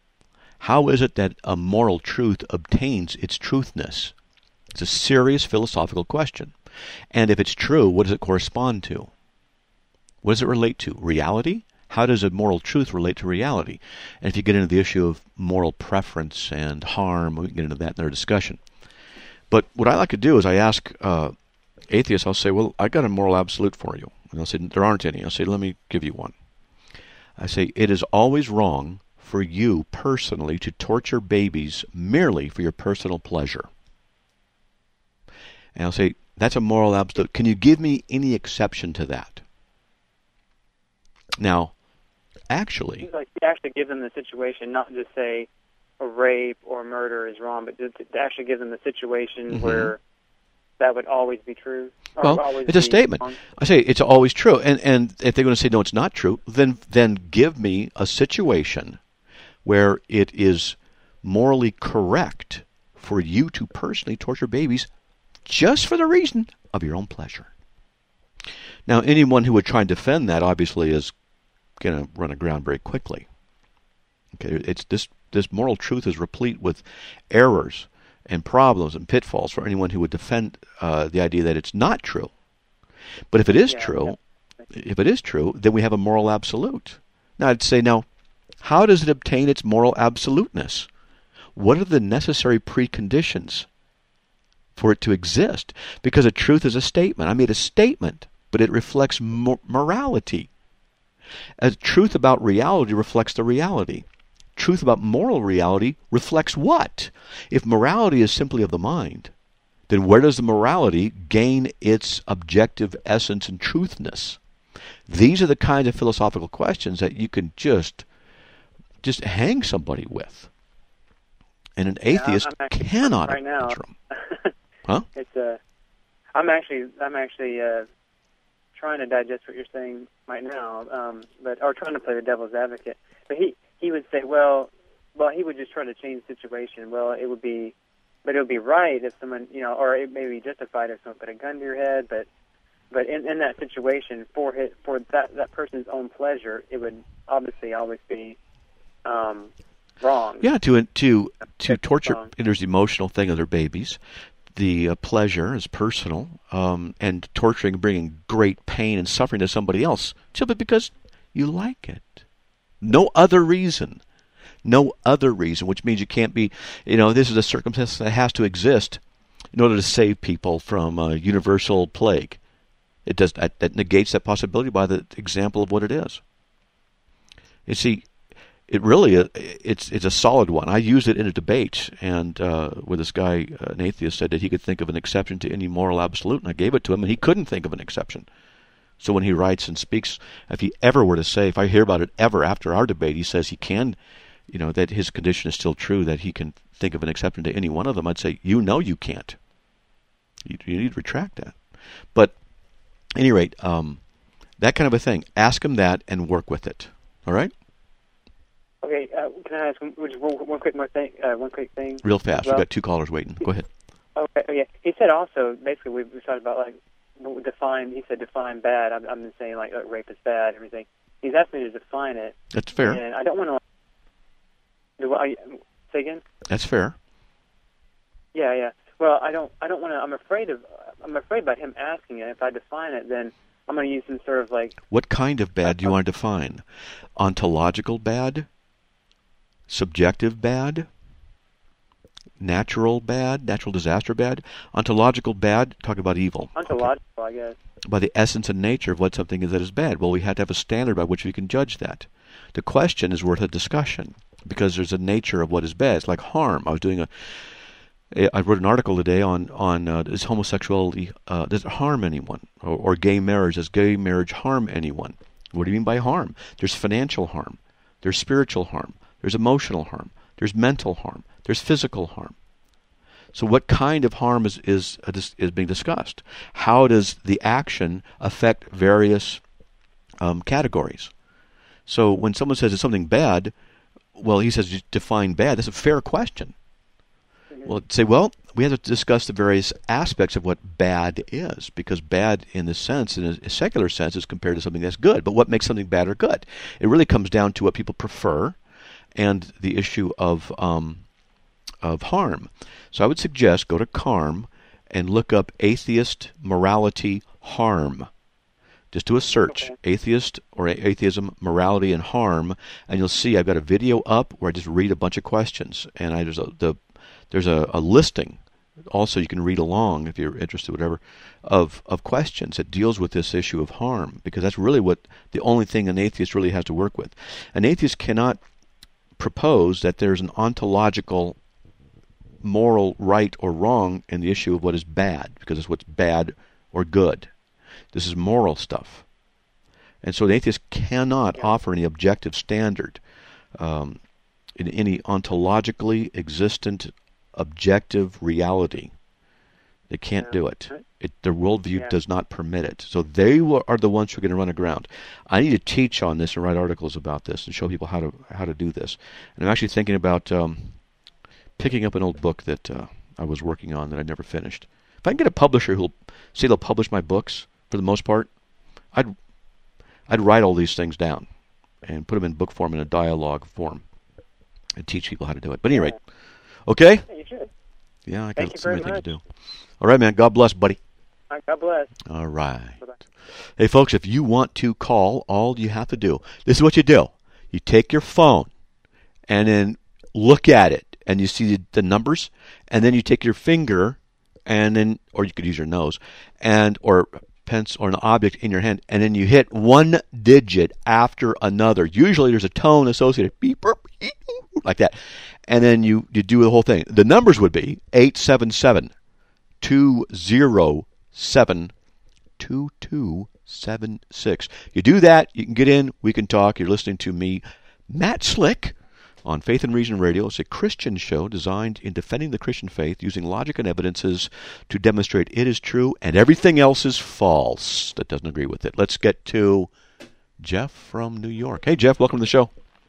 [SPEAKER 5] How is it that a moral truth obtains its truthness? It's a serious philosophical question. And if it's true, what does it correspond to? What does it relate to? Reality? How does a moral truth relate to reality? And if you get into the issue of moral preference and harm, we can get into that in our discussion. But what I like to do is I ask uh, atheists, I'll say, well, I got a moral absolute for you. And they'll say, there aren't any. I'll say, let me give you one. I say, it is always wrong for you personally to torture babies merely for your personal pleasure. And I'll say, that's a moral absolute. Can you give me any exception to that? Now, actually,
[SPEAKER 8] like to actually give them the situation, not just say a rape or murder is wrong, but to, to actually give them the situation mm-hmm. where that would always be true. Or
[SPEAKER 5] well,
[SPEAKER 8] always
[SPEAKER 5] it's a statement. Wrong. I say it's always true, and and if they're going to say no, it's not true, then then give me a situation where it is morally correct for you to personally torture babies just for the reason of your own pleasure. Now, anyone who would try and defend that obviously is going to run aground very quickly. Okay, it's this this moral truth is replete with errors and problems and pitfalls for anyone who would defend uh, the idea that it's not true. But if it is yeah, true, yeah. if it is true, then we have a moral absolute. Now, I'd say, now, how does it obtain its moral absoluteness? What are the necessary preconditions for it to exist? Because a truth is a statement. I made a statement, but it reflects mo- morality. A truth about reality reflects the reality. Truth about moral reality reflects what? If morality is simply of the mind, then where does the morality gain its objective essence and truthness? These are the kinds of philosophical questions that you can just just hang somebody with. And an atheist
[SPEAKER 8] yeah,
[SPEAKER 5] cannot
[SPEAKER 8] right now.
[SPEAKER 5] answer them. Huh?
[SPEAKER 8] It's uh, I'm actually I'm actually uh, trying to digest what you're saying right now, um, but or trying to play the devil's advocate. But he, he would say, well, well, he would just try to change the situation. Well, it would be, but it would be right if someone, you know, or it may be justified if someone put a gun to your head. But, but in, in that situation, for his, for that that person's own pleasure, it would obviously always be um, wrong.
[SPEAKER 5] Yeah, to to to torture. Wrong. There's the emotional thing of their babies. The uh, pleasure is personal, um, and torturing, bringing great pain and suffering to somebody else, simply because you like it. No other reason. No other reason, which means you can't be, you know, this is a circumstance that has to exist in order to save people from a universal plague. It does that, that negates that possibility by the example of what it is. You see, it really it's it's a solid one. I used it in a debate, and uh, where this guy, uh, an atheist, said that he could think of an exception to any moral absolute, and I gave it to him, and he couldn't think of an exception. So when he writes and speaks, if he ever were to say, if I hear about it ever after our debate, he says he can, you know, that his condition is still true, that he can think of an exception to any one of them, I'd say, you know you can't. You, you need to retract that. But at any rate, um, that kind of a thing. Ask him that and work with it. All right?
[SPEAKER 8] Okay, uh, can I ask one, one, one quick more thing? Uh, one quick thing.
[SPEAKER 5] Real fast.
[SPEAKER 8] Well,
[SPEAKER 5] We've got two callers waiting. Go ahead.
[SPEAKER 8] Okay. Oh, yeah. He said also, basically, we, we talked about like define. He said define bad. I'm, I'm saying like uh, rape is bad and everything. He's asked me to define it.
[SPEAKER 5] That's fair.
[SPEAKER 8] And I don't want to. Do I say again?
[SPEAKER 5] That's fair.
[SPEAKER 8] Yeah, yeah. Well, I don't. I don't want to. I'm afraid of. I'm afraid by him asking it. If I define it, then I'm going to use some sort of like.
[SPEAKER 5] What kind of bad do you want to define? Ontological bad? Subjective bad? Natural bad? Natural disaster bad? Ontological bad? Talk about evil.
[SPEAKER 8] Ontological, okay. I guess.
[SPEAKER 5] By the essence and nature of what something is that is bad. Well, we have to have a standard by which we can judge that. The question is worth a discussion because there's a nature of what is bad. It's like harm. I was doing a. I wrote an article today on on uh, does homosexuality uh, does it harm anyone, or, or gay marriage, does gay marriage harm anyone? What do you mean by harm? There's financial harm, there's spiritual harm, there's emotional harm, there's mental harm, there's physical harm. So what kind of harm is is uh, is being discussed? How does the action affect various um, categories? So when someone says it's something bad, well, he says define bad. That's a fair question. Well, say, well, we have to discuss the various aspects of what bad is, because bad in this sense, in a secular sense, is compared to something that's good. But what makes something bad or good? It really comes down to what people prefer and the issue of um, of harm. So I would suggest go to Carm and look up atheist morality harm. Just do a search, okay. Atheist or atheism, morality, and harm, and you'll see I've got a video up where I just read a bunch of questions, and I, there's a, the There's a, a listing, also you can read along if you're interested, whatever, of, of questions that deals with this issue of harm, because that's really what the only thing an atheist really has to work with. An atheist cannot propose that there's an ontological, moral right or wrong in the issue of what is bad, because it's what's bad or good. This is moral stuff. And so an atheist cannot yeah. offer any objective standard um, in any ontologically existent objective reality. They can't yeah. do it. it. Their worldview yeah. does not permit it. So they will, are the ones who are going to run aground. I need to teach on this and write articles about this and show people how to how to do this. And I'm actually thinking about um, picking up an old book that uh, I was working on that I never finished. If I can get a publisher who'll say they'll publish my books, for the most part, I'd I'd write all these things down and put them in book form, in a dialogue form, and teach people how to do it. But at any rate, okay?
[SPEAKER 8] You should.
[SPEAKER 5] Yeah, I
[SPEAKER 8] Thank
[SPEAKER 5] got
[SPEAKER 8] you
[SPEAKER 5] so
[SPEAKER 8] very
[SPEAKER 5] many things to
[SPEAKER 8] much.
[SPEAKER 5] do. All right, man. God bless, buddy.
[SPEAKER 8] All right, God bless.
[SPEAKER 5] All right.
[SPEAKER 8] Bye-bye.
[SPEAKER 5] Hey, folks, if you want to call, all you have to do, this is what you do. You take your phone and then look at it, and you see the, the numbers, and then you take your finger, and then, or you could use your nose, and or pencil or an object in your hand, and then you hit one digit after another. Usually there's a tone associated, beep, beep, beep, like that. And then you, you do the whole thing. The numbers would be eight seven seven, two zero seven, two two seven six. You do that, you can get in, we can talk. You're listening to me, Matt Slick, on Faith and Reason Radio. It's a Christian show designed in defending the Christian faith using logic and evidences to demonstrate it is true and everything else is false that doesn't agree with it. Let's get to Jeff from New York. Hey, Jeff, welcome to the show.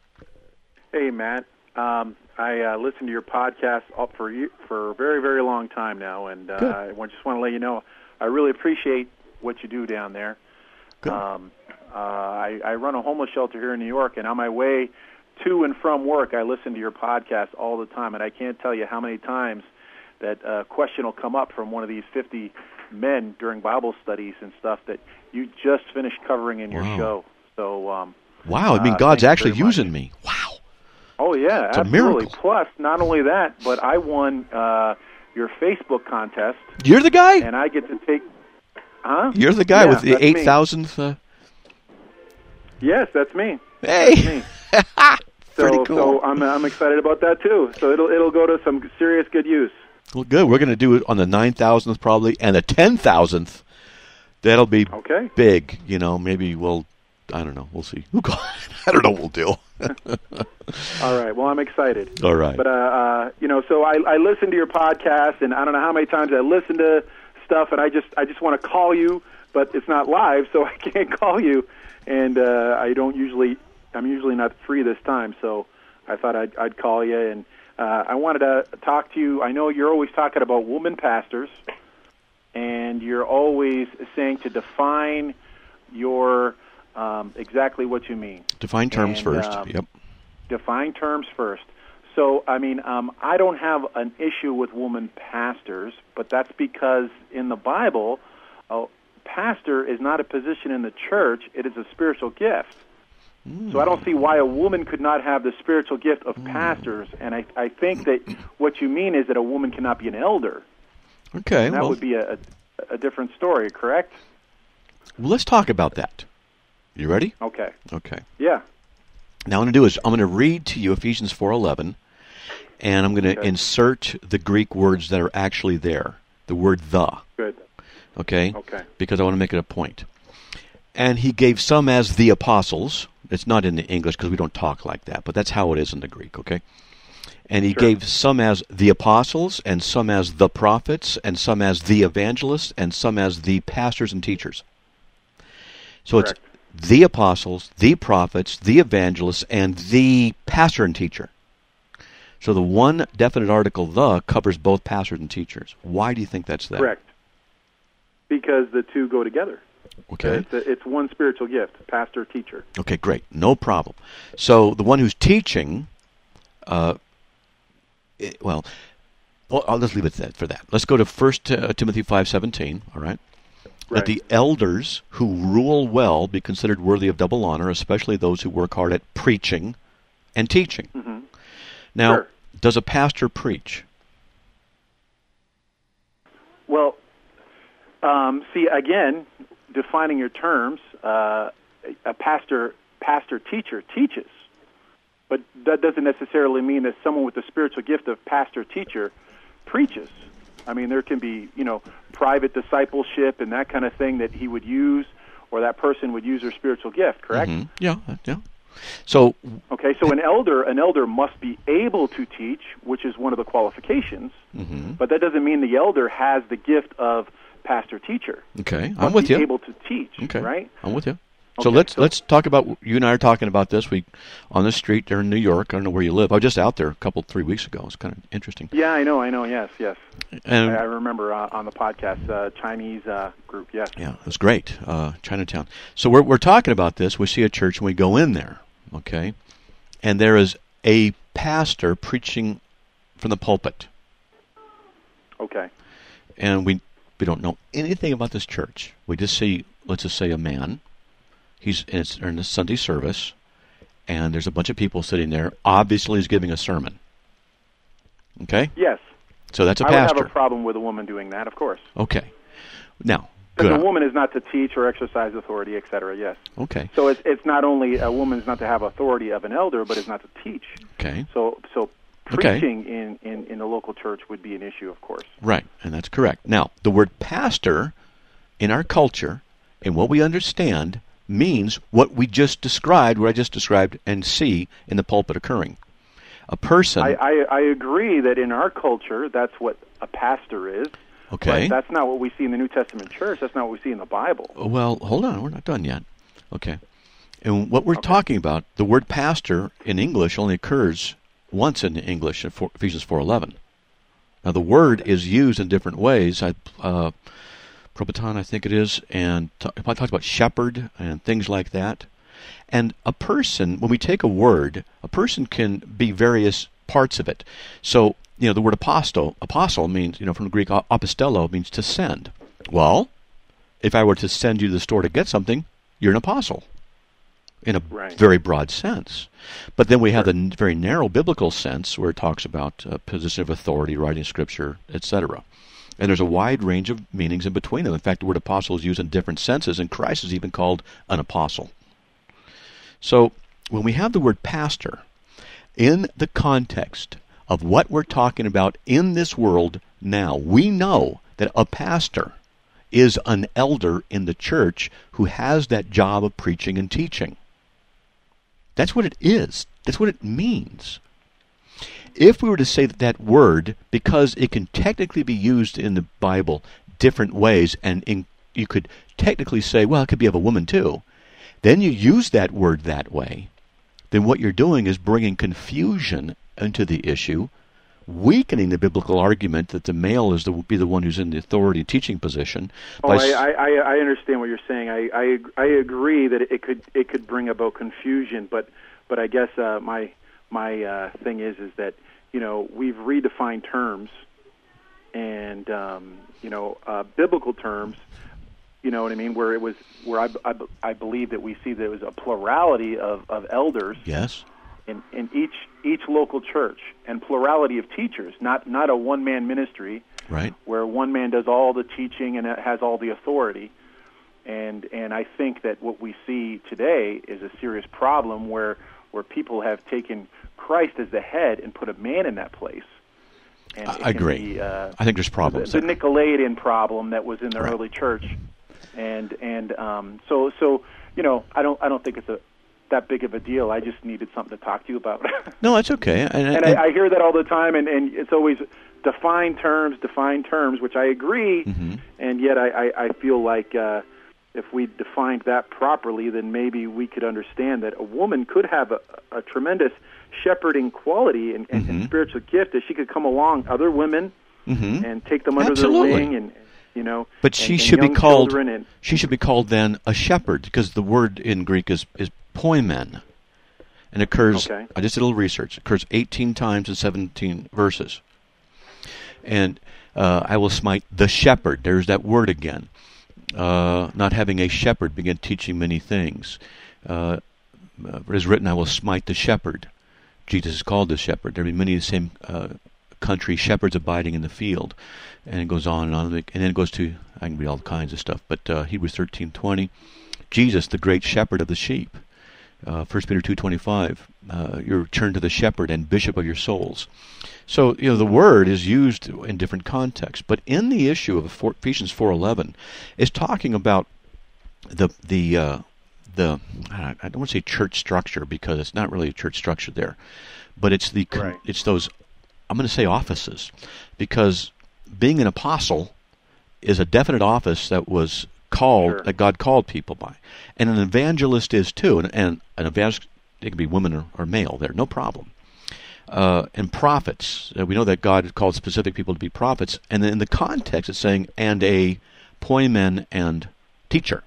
[SPEAKER 9] Hey, Matt. Um, I uh, listen to your podcast up for you, for a very, very long time now, and uh, I just want to let you know I really appreciate what you do down there.
[SPEAKER 5] Good.
[SPEAKER 9] Um, uh, I, I run a homeless shelter here in New York, and on my way to and from work, I listen to your podcast all the time, and I can't tell you how many times that a question will come up from one of these fifty men during Bible studies and stuff that you just finished covering in your
[SPEAKER 5] wow.
[SPEAKER 9] show. So, um,
[SPEAKER 5] wow, I mean,
[SPEAKER 9] uh,
[SPEAKER 5] God's actually using
[SPEAKER 9] much.
[SPEAKER 5] me. Wow.
[SPEAKER 9] Oh, yeah,
[SPEAKER 5] it's
[SPEAKER 9] absolutely.
[SPEAKER 5] a miracle.
[SPEAKER 9] Plus, not only that, but I won uh, your Facebook contest.
[SPEAKER 5] You're the guy?
[SPEAKER 9] And I get to take... Huh?
[SPEAKER 5] You're the guy
[SPEAKER 9] yeah,
[SPEAKER 5] with the eight thousandth... Uh...
[SPEAKER 9] Yes, that's me.
[SPEAKER 5] Hey!
[SPEAKER 9] That's me. So,
[SPEAKER 5] Pretty cool.
[SPEAKER 9] so I'm I'm excited about that too. So it'll it'll go to some serious good use.
[SPEAKER 5] Well, good. We're going to do it on the nine thousandth probably, and the ten thousandth. That'll be
[SPEAKER 9] Okay.
[SPEAKER 5] big. You know, maybe we'll, I don't know. We'll see. Oh, God. I don't know what we'll do.
[SPEAKER 9] All right. Well, I'm excited.
[SPEAKER 5] All right.
[SPEAKER 9] But, uh, uh, you know, so I, I listen to your podcast, and I don't know how many times I listen to stuff, and I just I just want to call you, but it's not live, so I can't call you. And uh, I don't usually, I'm usually not free this time, so I thought I'd, I'd call you. And uh, I wanted to talk to you. I know you're always talking about women pastors, and you're always saying to define your um, exactly what you mean.
[SPEAKER 5] Define terms
[SPEAKER 9] And,
[SPEAKER 5] first.
[SPEAKER 9] um,
[SPEAKER 5] Yep.
[SPEAKER 9] Define terms first. So, I mean, um, I don't have an issue with women pastors, but that's because in the Bible, a pastor is not a position in the church, it is a spiritual gift. Mm. So I don't see why a woman could not have the spiritual gift of mm. pastors, and I, I think that what you mean is that a woman cannot be an elder.
[SPEAKER 5] Okay.
[SPEAKER 9] And that
[SPEAKER 5] well,
[SPEAKER 9] would be a, a, a different story, correct?
[SPEAKER 5] well, let's talk about that. You ready?
[SPEAKER 9] Okay.
[SPEAKER 5] Okay.
[SPEAKER 9] Yeah.
[SPEAKER 5] Now, what I'm going to do is I'm going to read to you Ephesians four eleven, and I'm going to
[SPEAKER 9] Okay.
[SPEAKER 5] insert the Greek words that are actually there, the word the,
[SPEAKER 9] Good.
[SPEAKER 5] okay?
[SPEAKER 9] Okay.
[SPEAKER 5] Because I want to make it a point. And he gave some as the apostles. It's not in the English because we don't talk like that, but that's how it is in the Greek, okay? And he
[SPEAKER 9] Sure.
[SPEAKER 5] gave some as the apostles, and some as the prophets, and some as the evangelists, and some as the pastors and teachers. So
[SPEAKER 9] Correct.
[SPEAKER 5] it's the apostles, the prophets, the evangelists, and the pastor and teacher. So the one definite article, the, covers both pastors and teachers. Why do you think that's there?
[SPEAKER 9] Correct. Because the two go together.
[SPEAKER 5] Okay.
[SPEAKER 9] It's, a, it's one spiritual gift, pastor, teacher.
[SPEAKER 5] Okay, great. No problem. So the one who's teaching, uh, it, well, well, I'll just leave it that, for that. Let's go to First Timothy five seventeen, all right?
[SPEAKER 9] Right.
[SPEAKER 5] Let the elders who rule well be considered worthy of double honor, especially those who work hard at preaching and teaching.
[SPEAKER 9] Mm-hmm.
[SPEAKER 5] Now,
[SPEAKER 9] Sure.
[SPEAKER 5] does a pastor preach?
[SPEAKER 9] Well, um, see, again, defining your terms, uh, a pastor, pastor teacher teaches, but that doesn't necessarily mean that someone with the spiritual gift of pastor teacher preaches. I mean, there can be, you know, private discipleship and that kind of thing that he would use, or that person would use their spiritual gift. Correct?
[SPEAKER 5] Mm-hmm. Yeah, yeah. So,
[SPEAKER 9] okay, so an elder, an elder must be able to teach, which is one of the qualifications.
[SPEAKER 5] Mm-hmm.
[SPEAKER 9] But that doesn't mean the elder has the gift of pastor teacher.
[SPEAKER 5] Okay,
[SPEAKER 9] Must
[SPEAKER 5] I'm with
[SPEAKER 9] be
[SPEAKER 5] you.
[SPEAKER 9] Able to teach.
[SPEAKER 5] Okay,
[SPEAKER 9] right?
[SPEAKER 5] I'm with you. So
[SPEAKER 9] Okay,
[SPEAKER 5] let's
[SPEAKER 9] so-
[SPEAKER 5] let's talk about, you and I are talking about this. We on the street there in New York. I don't know where you live. I was just out there a couple three weeks ago. It's kind of interesting.
[SPEAKER 9] Yeah, I know, I know. Yes, yes.
[SPEAKER 5] And
[SPEAKER 9] I, I remember uh, on the podcast, uh, Chinese uh, group. Yes.
[SPEAKER 5] yeah, it was great. Uh, Chinatown. So we're we're talking about this. We see a church and we go in there. Okay, and there is a pastor preaching from the pulpit,
[SPEAKER 9] Okay.
[SPEAKER 5] and we we don't know anything about this church. We just see, let's just say, a man. He's in, it's in a Sunday service, and there's a bunch of people sitting there. Obviously, he's giving a sermon. Okay,
[SPEAKER 9] Yes.
[SPEAKER 5] so that's a
[SPEAKER 9] I would
[SPEAKER 5] pastor.
[SPEAKER 9] have a problem with a woman doing that, of course.
[SPEAKER 5] Okay, now
[SPEAKER 9] Because
[SPEAKER 5] good.
[SPEAKER 9] a woman is not to teach or exercise authority, et cetera. Yes.
[SPEAKER 5] Okay,
[SPEAKER 9] So it's it's not only a woman's not to have authority of an elder, but is not to teach.
[SPEAKER 5] okay,
[SPEAKER 9] So so
[SPEAKER 5] Okay.
[SPEAKER 9] preaching in, in, in the local church would be an issue, of course.
[SPEAKER 5] right, and that's correct. Now, the word pastor in our culture and what we understand means what we just described, what I just described, and see in the pulpit occurring. A person.
[SPEAKER 9] I, I, I agree that in our culture, that's what a pastor is.
[SPEAKER 5] Okay.
[SPEAKER 9] But that's not what we see in the New Testament church. That's not what we see in the Bible.
[SPEAKER 5] Well, hold on. We're not done yet. Okay. And what we're talking about, the word pastor in English only occurs once in English in four, Ephesians four eleven. Now, the word is used in different ways. I, uh, probaton, I think it is, and t- I talked about shepherd and things like that. And a person, when we take a word, a person can be various parts of it. So, you know, the word apostle, apostle means, you know, from the Greek apostello, means to send. Well, if I were to send you to the store to get something, you're an apostle in a
[SPEAKER 9] Right.
[SPEAKER 5] very broad sense. But then we have the n- very narrow biblical sense where it talks about uh, position of authority, writing scripture, et cetera. And there's a wide range of meanings in between them. In fact, the word apostle is used in different senses, and Christ is even called an apostle. So when we have the word pastor, in the context of what we're talking about in this world now, we know that a pastor is an elder in the church who has that job of preaching and teaching. That's what it is. That's what it means. If we were to say that that word, because it can technically be used in the Bible different ways, and in, you could technically say, well, it could be of a woman too, then you use that word that way, then what you're doing is bringing confusion into the issue, weakening the biblical argument that the male is the be the one who's in the authority and teaching position.
[SPEAKER 9] Oh, I, I, I understand what you're saying. I, I I agree that it could it could bring about confusion, but but I guess uh, my my uh, thing is is that you know we've redefined terms, and um, you know uh, biblical terms. You know what I mean? Where it was where I, I, I believe that we see there was a plurality of, of elders.
[SPEAKER 5] Yes.
[SPEAKER 9] In, in each each local church, and plurality of teachers, not not a one man ministry,
[SPEAKER 5] right?
[SPEAKER 9] Where one man does all the teaching and has all the authority, and and I think that what we see today is a serious problem where where people have taken Christ as the head and put a man in that place. And
[SPEAKER 5] I agree.
[SPEAKER 9] Be, uh,
[SPEAKER 5] I think there's problems.
[SPEAKER 9] The, the
[SPEAKER 5] there.
[SPEAKER 9] Nicolaitan problem that was in the
[SPEAKER 5] right.
[SPEAKER 9] early church, and and um, so so you know I don't I don't think it's a that big of a deal. I just needed something to talk to you about.
[SPEAKER 5] No, that's okay. And,
[SPEAKER 9] and, and I, I hear that all the time, and, and it's always define terms, define terms, which I agree,
[SPEAKER 5] mm-hmm.
[SPEAKER 9] and yet I, I, I feel like uh, if we defined that properly, then maybe we could understand that a woman could have a, a tremendous shepherding quality and, and,
[SPEAKER 5] mm-hmm.
[SPEAKER 9] and spiritual gift, that she could come along other women
[SPEAKER 5] mm-hmm.
[SPEAKER 9] and take them under
[SPEAKER 5] Absolutely.
[SPEAKER 9] their wing, and you know.
[SPEAKER 5] But she
[SPEAKER 9] and,
[SPEAKER 5] should
[SPEAKER 9] and
[SPEAKER 5] be called.
[SPEAKER 9] And,
[SPEAKER 5] she should be called then a shepherd, because the word in Greek is is poimen, and occurs.
[SPEAKER 9] Okay.
[SPEAKER 5] I just did a little research. It occurs eighteen times in seventeen verses. And uh, I will smite the shepherd. There's that word again. Uh, not having a shepherd begin teaching many things. Uh, it is written, I will smite the shepherd. Jesus is called the shepherd. There will be many of the same uh, country shepherds abiding in the field. And it goes on and on. And then it goes to, I can read all kinds of stuff, but uh, Hebrews thirteen twenty, Jesus, the great shepherd of the sheep. Uh, First Peter two twenty-five, uh, you return to the shepherd and bishop of your souls. So, you know, the word is used in different contexts. But in the issue of Ephesians four eleven, it's talking about the, the, uh, the I don't want to say church structure, because it's not really a church structure there. But it's the
[SPEAKER 9] right.
[SPEAKER 5] it's those, I'm going to say offices. Because being an apostle is a definite office that was called,
[SPEAKER 9] sure.
[SPEAKER 5] that God called people by. And an evangelist is too. And, and an evangelist, it can be women or, or male there, no problem. Uh, and prophets, uh, we know that God has called specific people to be prophets. And then in the context, it's saying, and a poimen and teacher.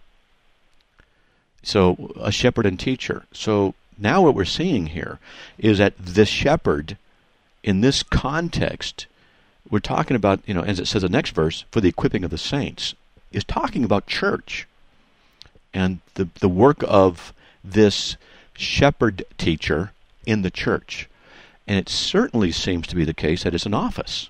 [SPEAKER 5] So a shepherd and teacher. So now what we're seeing here is that the shepherd, in this context, we're talking about, you know, as it says in the next verse, for the equipping of the saints, is talking about church and the the work of this shepherd teacher in the church. And it certainly seems to be the case that it's an office.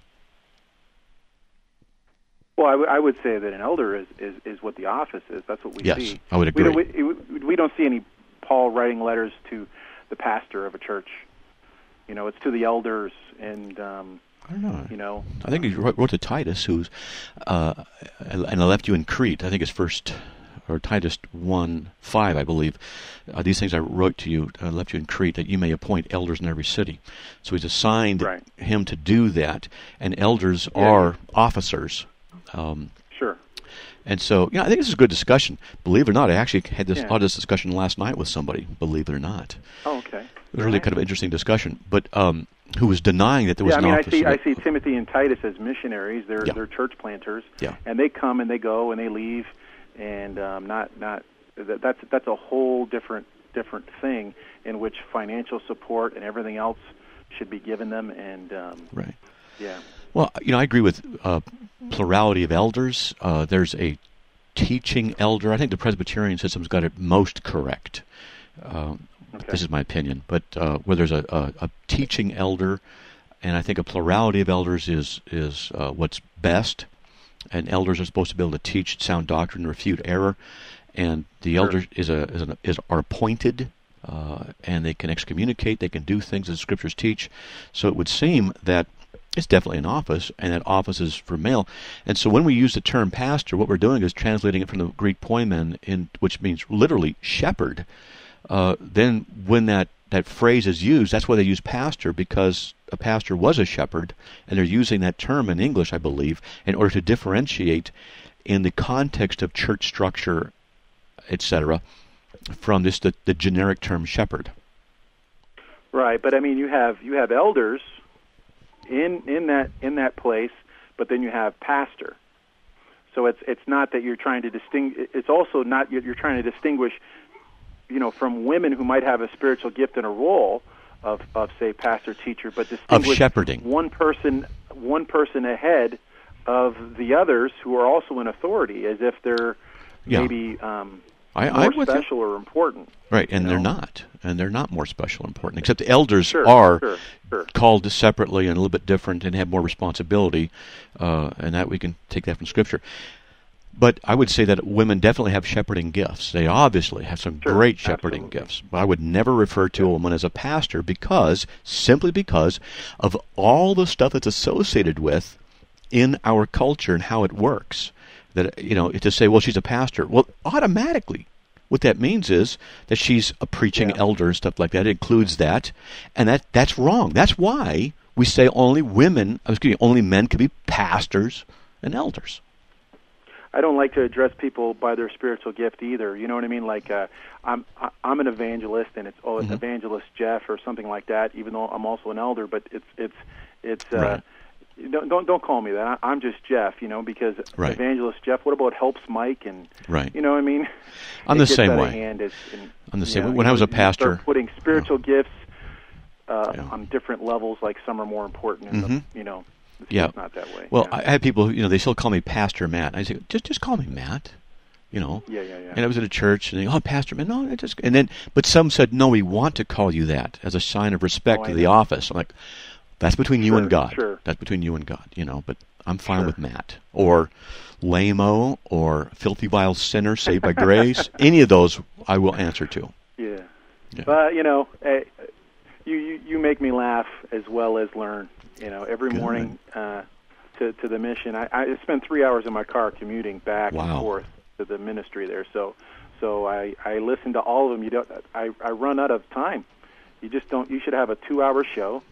[SPEAKER 9] Well, I, w- I would say that an elder is, is, is what the office is. That's what we
[SPEAKER 5] yes,
[SPEAKER 9] see.
[SPEAKER 5] Yes, I would agree.
[SPEAKER 9] We don't, we, we don't see any Paul writing letters to the pastor of a church. You know, it's to the elders, and um,
[SPEAKER 5] I don't know.
[SPEAKER 9] You know,
[SPEAKER 5] I think he wrote, wrote to Titus, who's uh, and I left you in Crete. I think it's first or Titus one five, I believe. Uh, these things I wrote to you, I left you in Crete, that you may appoint elders in every city. So he's assigned
[SPEAKER 9] right.
[SPEAKER 5] him to do that, and elders
[SPEAKER 9] yeah.
[SPEAKER 5] are officers. Um,
[SPEAKER 9] sure.
[SPEAKER 5] And so, yeah, I think this is a good discussion. Believe it or not, I actually had this
[SPEAKER 9] yeah.
[SPEAKER 5] had this discussion last night with somebody. Believe it or not.
[SPEAKER 9] Oh, okay.
[SPEAKER 5] It was really kind of an interesting discussion, but um, who was denying that there was
[SPEAKER 9] yeah, I
[SPEAKER 5] an
[SPEAKER 9] mean,
[SPEAKER 5] office.
[SPEAKER 9] I see, I see Timothy and Titus as missionaries. They're
[SPEAKER 5] yeah.
[SPEAKER 9] they're church planters,
[SPEAKER 5] yeah.
[SPEAKER 9] and they come and they go and they leave, and um, not not that, that's that's a whole different different thing in which financial support and everything else should be given them. And um,
[SPEAKER 5] right,
[SPEAKER 9] yeah.
[SPEAKER 5] Well, you know, I agree with uh, plurality of elders. Uh, there's a teaching elder. I think the Presbyterian system's got it most correct. Um,
[SPEAKER 9] Okay.
[SPEAKER 5] This is my opinion, but uh, where there's a, a, a teaching elder, and I think a plurality of elders is is uh, what's best. And elders are supposed to be able to teach sound doctrine, refute error, and the
[SPEAKER 9] sure.
[SPEAKER 5] elder is a is, an, is are appointed uh, and they can excommunicate, they can do things that Scriptures teach. So it would seem that it's definitely an office, and that office is for male. And so when we use the term pastor, what we're doing is translating it from the Greek poimen, in, which means literally shepherd. Uh, then when that, that phrase is used, that's why they use pastor, because a pastor was a shepherd, and they're using that term in English, I believe, in order to differentiate in the context of church structure, et cetera, from this the, the generic term shepherd.
[SPEAKER 9] Right, but I mean, you have you have elders in in that in that place, but then you have pastor. So it's it's not that you're trying to distinguish. It's also not you're trying to distinguish, you know, from women who might have a spiritual gift and a role of of say pastor teacher, but distinguish
[SPEAKER 5] of shepherding
[SPEAKER 9] one person one person ahead of the others who are also in authority, as if they're
[SPEAKER 5] yeah.
[SPEAKER 9] maybe um,
[SPEAKER 5] I,
[SPEAKER 9] more
[SPEAKER 5] I'm with
[SPEAKER 9] special
[SPEAKER 5] you.
[SPEAKER 9] or important.
[SPEAKER 5] Right, and
[SPEAKER 9] you
[SPEAKER 5] they're
[SPEAKER 9] know?
[SPEAKER 5] not, and they're not more special or important. Except the elders
[SPEAKER 9] sure,
[SPEAKER 5] are
[SPEAKER 9] sure, sure.
[SPEAKER 5] called separately and a little bit different and have more responsibility, uh, and that we can take that from Scripture. But I would say that women definitely have shepherding gifts. They obviously have some
[SPEAKER 9] sure,
[SPEAKER 5] great shepherding
[SPEAKER 9] absolutely.
[SPEAKER 5] gifts. But I would never refer to a woman as a pastor because, simply because of all the stuff that's associated with in our culture and how it works. That, you know, to say, well, she's a pastor. Well, automatically, what that means is that she's a preaching
[SPEAKER 9] yeah.
[SPEAKER 5] elder and stuff like that. It includes that. And that that's wrong. That's why we say only women, excuse me, only men can be pastors and elders.
[SPEAKER 9] I don't like to address people by their spiritual gift either. You know what I mean? Like uh, I'm I'm an evangelist, and it's oh, it's
[SPEAKER 5] mm-hmm.
[SPEAKER 9] evangelist Jeff or something like that. Even though I'm also an elder, but it's it's it's. Uh,
[SPEAKER 5] right.
[SPEAKER 9] Don't don't don't call me that. I'm just Jeff. You know, because
[SPEAKER 5] right.
[SPEAKER 9] evangelist Jeff. What about helps Mike and
[SPEAKER 5] right?
[SPEAKER 9] You know what I mean?
[SPEAKER 5] I'm
[SPEAKER 9] it
[SPEAKER 5] the
[SPEAKER 9] gets
[SPEAKER 5] same
[SPEAKER 9] out of
[SPEAKER 5] way.
[SPEAKER 9] hand as, and,
[SPEAKER 5] I'm the same
[SPEAKER 9] yeah,
[SPEAKER 5] way. When I was a pastor,
[SPEAKER 9] you start putting spiritual
[SPEAKER 5] yeah.
[SPEAKER 9] gifts uh,
[SPEAKER 5] yeah.
[SPEAKER 9] on different levels. Like some are more important, and
[SPEAKER 5] mm-hmm.
[SPEAKER 9] the, you know. It's
[SPEAKER 5] yeah.
[SPEAKER 9] not that way.
[SPEAKER 5] Well,
[SPEAKER 9] yeah.
[SPEAKER 5] I had people, you know, they still call me Pastor Matt. I say, just just call me Matt, you know.
[SPEAKER 9] Yeah, yeah, yeah.
[SPEAKER 5] And I was at a church, and they, oh, Pastor Matt, no, it just, and then, but some said, no, we want to call you that as a sign of respect
[SPEAKER 9] oh,
[SPEAKER 5] to
[SPEAKER 9] I
[SPEAKER 5] the
[SPEAKER 9] know.
[SPEAKER 5] office. I'm like, that's between you
[SPEAKER 9] sure,
[SPEAKER 5] and God.
[SPEAKER 9] Sure.
[SPEAKER 5] That's between you and God, you know. But I'm fine
[SPEAKER 9] sure.
[SPEAKER 5] with Matt or Lamo or Filthy Vile Sinner Saved by Grace. Any of those, I will answer to.
[SPEAKER 9] Yeah.
[SPEAKER 5] yeah.
[SPEAKER 9] But you know, uh, you, you you make me laugh as well as learn. You know, every
[SPEAKER 5] Good.
[SPEAKER 9] morning. Uh, To, to the mission, I, I spend three hours in my car commuting back
[SPEAKER 5] wow.
[SPEAKER 9] and forth to the ministry there. So, so I, I listen to all of them. You don't. I, I run out of time. You just don't. You should have a two-hour show,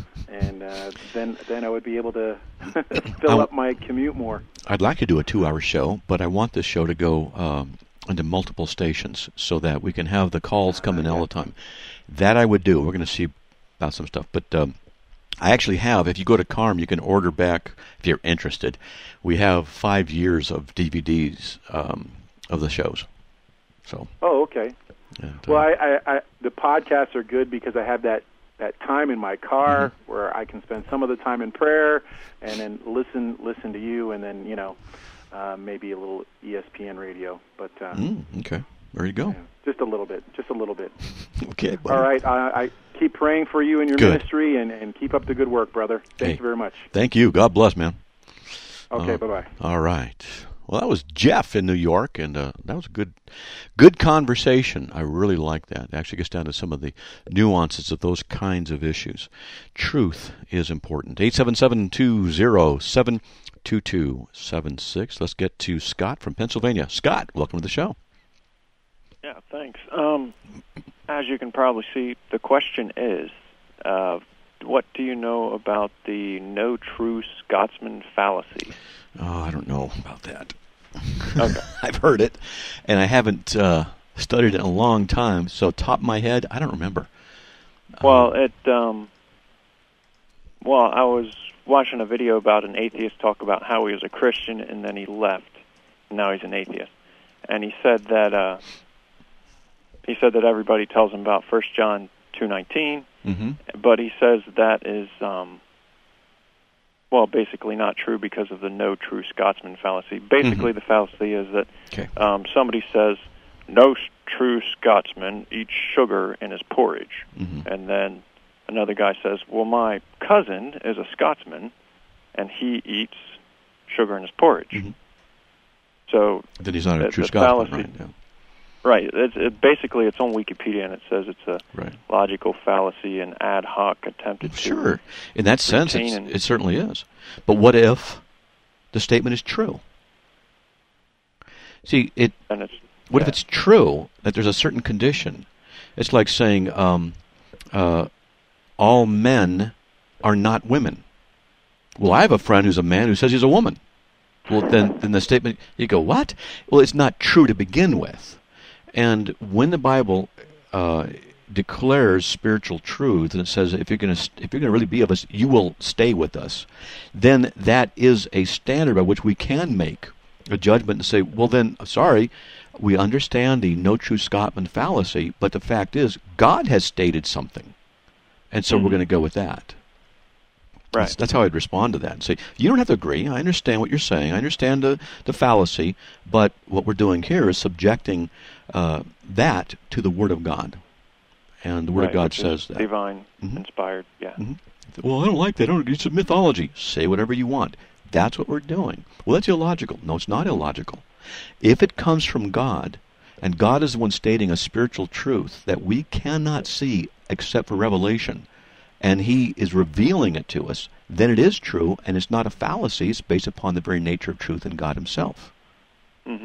[SPEAKER 9] and uh, then then I would be able to fill up my commute more.
[SPEAKER 5] I'd like to do a two-hour show, but I want this show to go um, into multiple stations so that we can have the calls come in all the time. That I would do. We're going to see about some stuff, but. Um, I actually have, if you go to Carm, you can order back, if you're interested, we have five years of D V Ds um, of the shows. So.
[SPEAKER 9] Oh, okay.
[SPEAKER 5] And, uh,
[SPEAKER 9] well, I, I, I, the podcasts are good because I have that, that time in my car mm-hmm. where I can spend some of the time in prayer and then listen listen to you and then, you know, uh, maybe a little E S P N radio. But uh,
[SPEAKER 5] mm, okay. There you go.
[SPEAKER 9] Yeah, just a little bit. Just a little bit.
[SPEAKER 5] Okay. Buddy.
[SPEAKER 9] All right. I, I keep praying for you and your
[SPEAKER 5] good.
[SPEAKER 9] ministry, and, and keep up the good work, brother. Thank
[SPEAKER 5] hey,
[SPEAKER 9] you very much.
[SPEAKER 5] Thank you. God bless, man.
[SPEAKER 9] Okay.
[SPEAKER 5] Uh,
[SPEAKER 9] bye-bye.
[SPEAKER 5] All right. Well, that was Jeff in New York, and uh, that was a good, good conversation. I really like that. It actually gets down to some of the nuances of those kinds of issues. Truth is important. eight seven seven, two zero seven, two two seven six. Let's get to Scott from Pennsylvania. Scott, welcome to the show.
[SPEAKER 10] Yeah, thanks. Um, as you can probably see, the question is, uh, what do you know about the no true Scotsman fallacy?
[SPEAKER 5] Oh, I don't know about that.
[SPEAKER 10] Okay.
[SPEAKER 5] I've heard it, and I haven't uh, studied it in a long time, so top of my head, I don't remember.
[SPEAKER 10] Well, it. Um, well, I was watching a video about an atheist talk about how he was a Christian, and then he left, and now he's an atheist. And he said that... Uh, He said that everybody tells him about First John two nineteen,
[SPEAKER 5] mm-hmm.
[SPEAKER 10] but he says that is, um, well, basically not true because of the no true Scotsman fallacy. Basically,
[SPEAKER 5] mm-hmm.
[SPEAKER 10] the fallacy is that
[SPEAKER 5] okay.
[SPEAKER 10] um, somebody says, no true Scotsman eats sugar in his porridge.
[SPEAKER 5] Mm-hmm.
[SPEAKER 10] And then another guy says, well, my cousin is a Scotsman, and he eats sugar in his porridge.
[SPEAKER 5] Mm-hmm.
[SPEAKER 10] So
[SPEAKER 5] then he's not a
[SPEAKER 10] the,
[SPEAKER 5] true
[SPEAKER 10] the
[SPEAKER 5] Scotsman,
[SPEAKER 10] fallacy,
[SPEAKER 5] right? Yeah.
[SPEAKER 10] Right. It's, it, basically, it's on Wikipedia, and it says it's a
[SPEAKER 5] right.
[SPEAKER 10] logical fallacy and ad hoc attempted
[SPEAKER 5] sure.
[SPEAKER 10] to...
[SPEAKER 5] In that sense, it's,
[SPEAKER 10] and,
[SPEAKER 5] it certainly is. But what if the statement is true? See, it.
[SPEAKER 10] And it's,
[SPEAKER 5] what
[SPEAKER 10] yeah.
[SPEAKER 5] if it's true that there's a certain condition? It's like saying um, uh, all men are not women. Well, I have a friend who's a man who says he's a woman. Well, then, then the statement, you go, what? Well, it's not true to begin with. And when the Bible uh, declares spiritual truth, and it says, if you're going to if you're going to really be of us, you will stay with us, then that is a standard by which we can make a judgment and say, well, then, sorry, we understand the no true Scotsman fallacy, but the fact is, God has stated something, and so mm-hmm. we're going to go with that.
[SPEAKER 10] Right.
[SPEAKER 5] That's, that's how I'd respond to that and say, you don't have to agree. I understand what you're saying. I understand the, the fallacy, but what we're doing here is subjecting uh, that to the Word of God. And the Word
[SPEAKER 10] right,
[SPEAKER 5] of God
[SPEAKER 10] which
[SPEAKER 5] says
[SPEAKER 10] is
[SPEAKER 5] that.
[SPEAKER 10] Divine,
[SPEAKER 5] mm-hmm.
[SPEAKER 10] inspired, yeah.
[SPEAKER 5] Mm-hmm. Well, I don't like that. I don't, it's a mythology. Say whatever you want. That's what we're doing. Well, that's illogical. No, it's not illogical. If it comes from God, and God is the one stating a spiritual truth that we cannot see except for revelation, and He is revealing it to us, then it is true, and it's not a fallacy. It's based upon the very nature of truth in God Himself.
[SPEAKER 10] Mm-hmm.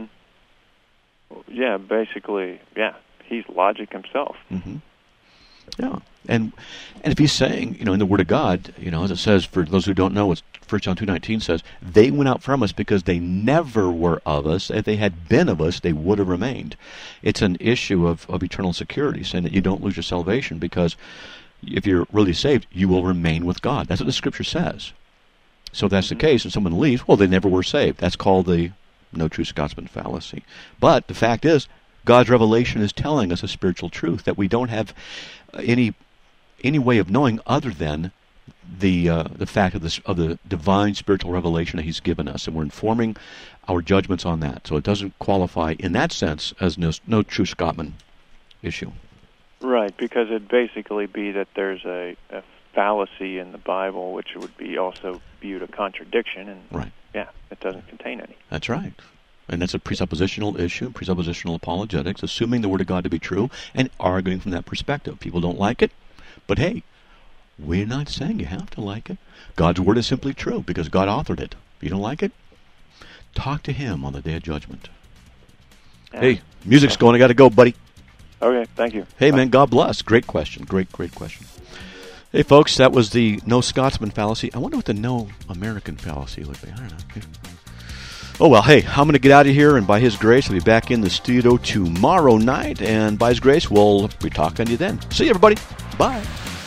[SPEAKER 10] Yeah, basically, yeah. He's logic Himself.
[SPEAKER 5] Mm-hmm. Yeah, and and if He's saying, you know, in the Word of God, you know, as it says, for those who don't know, what First John two nineteen says, they went out from us because they never were of us. If they had been of us, they would have remained. It's an issue of, of eternal security, saying that you don't lose your salvation because if you're really saved, you will remain with God. That's what the Scripture says. So if that's mm-hmm. the case, and someone leaves, well, they never were saved. That's called the no true Scotsman fallacy. But the fact is, God's revelation is telling us a spiritual truth that we don't have any any way of knowing other than the uh, the fact of this of the divine spiritual revelation that He's given us, and we're informing our judgments on that. So it doesn't qualify in that sense as no, no true Scotsman issue.
[SPEAKER 10] Right, because it'd basically be that there's a, a fallacy in the Bible, which would be also viewed a contradiction, and
[SPEAKER 5] right.
[SPEAKER 10] yeah, it doesn't contain any.
[SPEAKER 5] That's right. And that's a presuppositional issue, presuppositional apologetics, assuming the Word of God to be true and arguing from that perspective. People don't like it, but hey, we're not saying you have to like it. God's Word is simply true because God authored it. If you don't like it, talk to Him on the Day of Judgment. Yeah. Hey, music's going. I got to go, buddy.
[SPEAKER 10] Okay, thank you.
[SPEAKER 5] Hey,
[SPEAKER 10] Bye.
[SPEAKER 5] man, God bless. Great question. Great, great question. Hey, folks, that was the no Scotsman fallacy. I wonder what the no American fallacy would be. I don't know. Oh, well, hey, I'm going to get out of here, and by His grace, I'll be back in the studio tomorrow night, and by His grace, we'll be talking to you then. See you, everybody. Bye.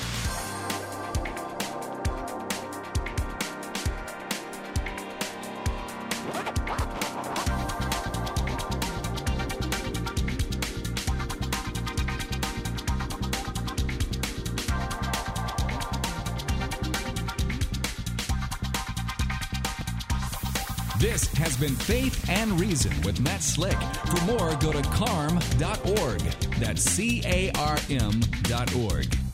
[SPEAKER 11] This has been Faith and Reason with Matt Slick. For more, go to carm dot org. That's C A R M dot org.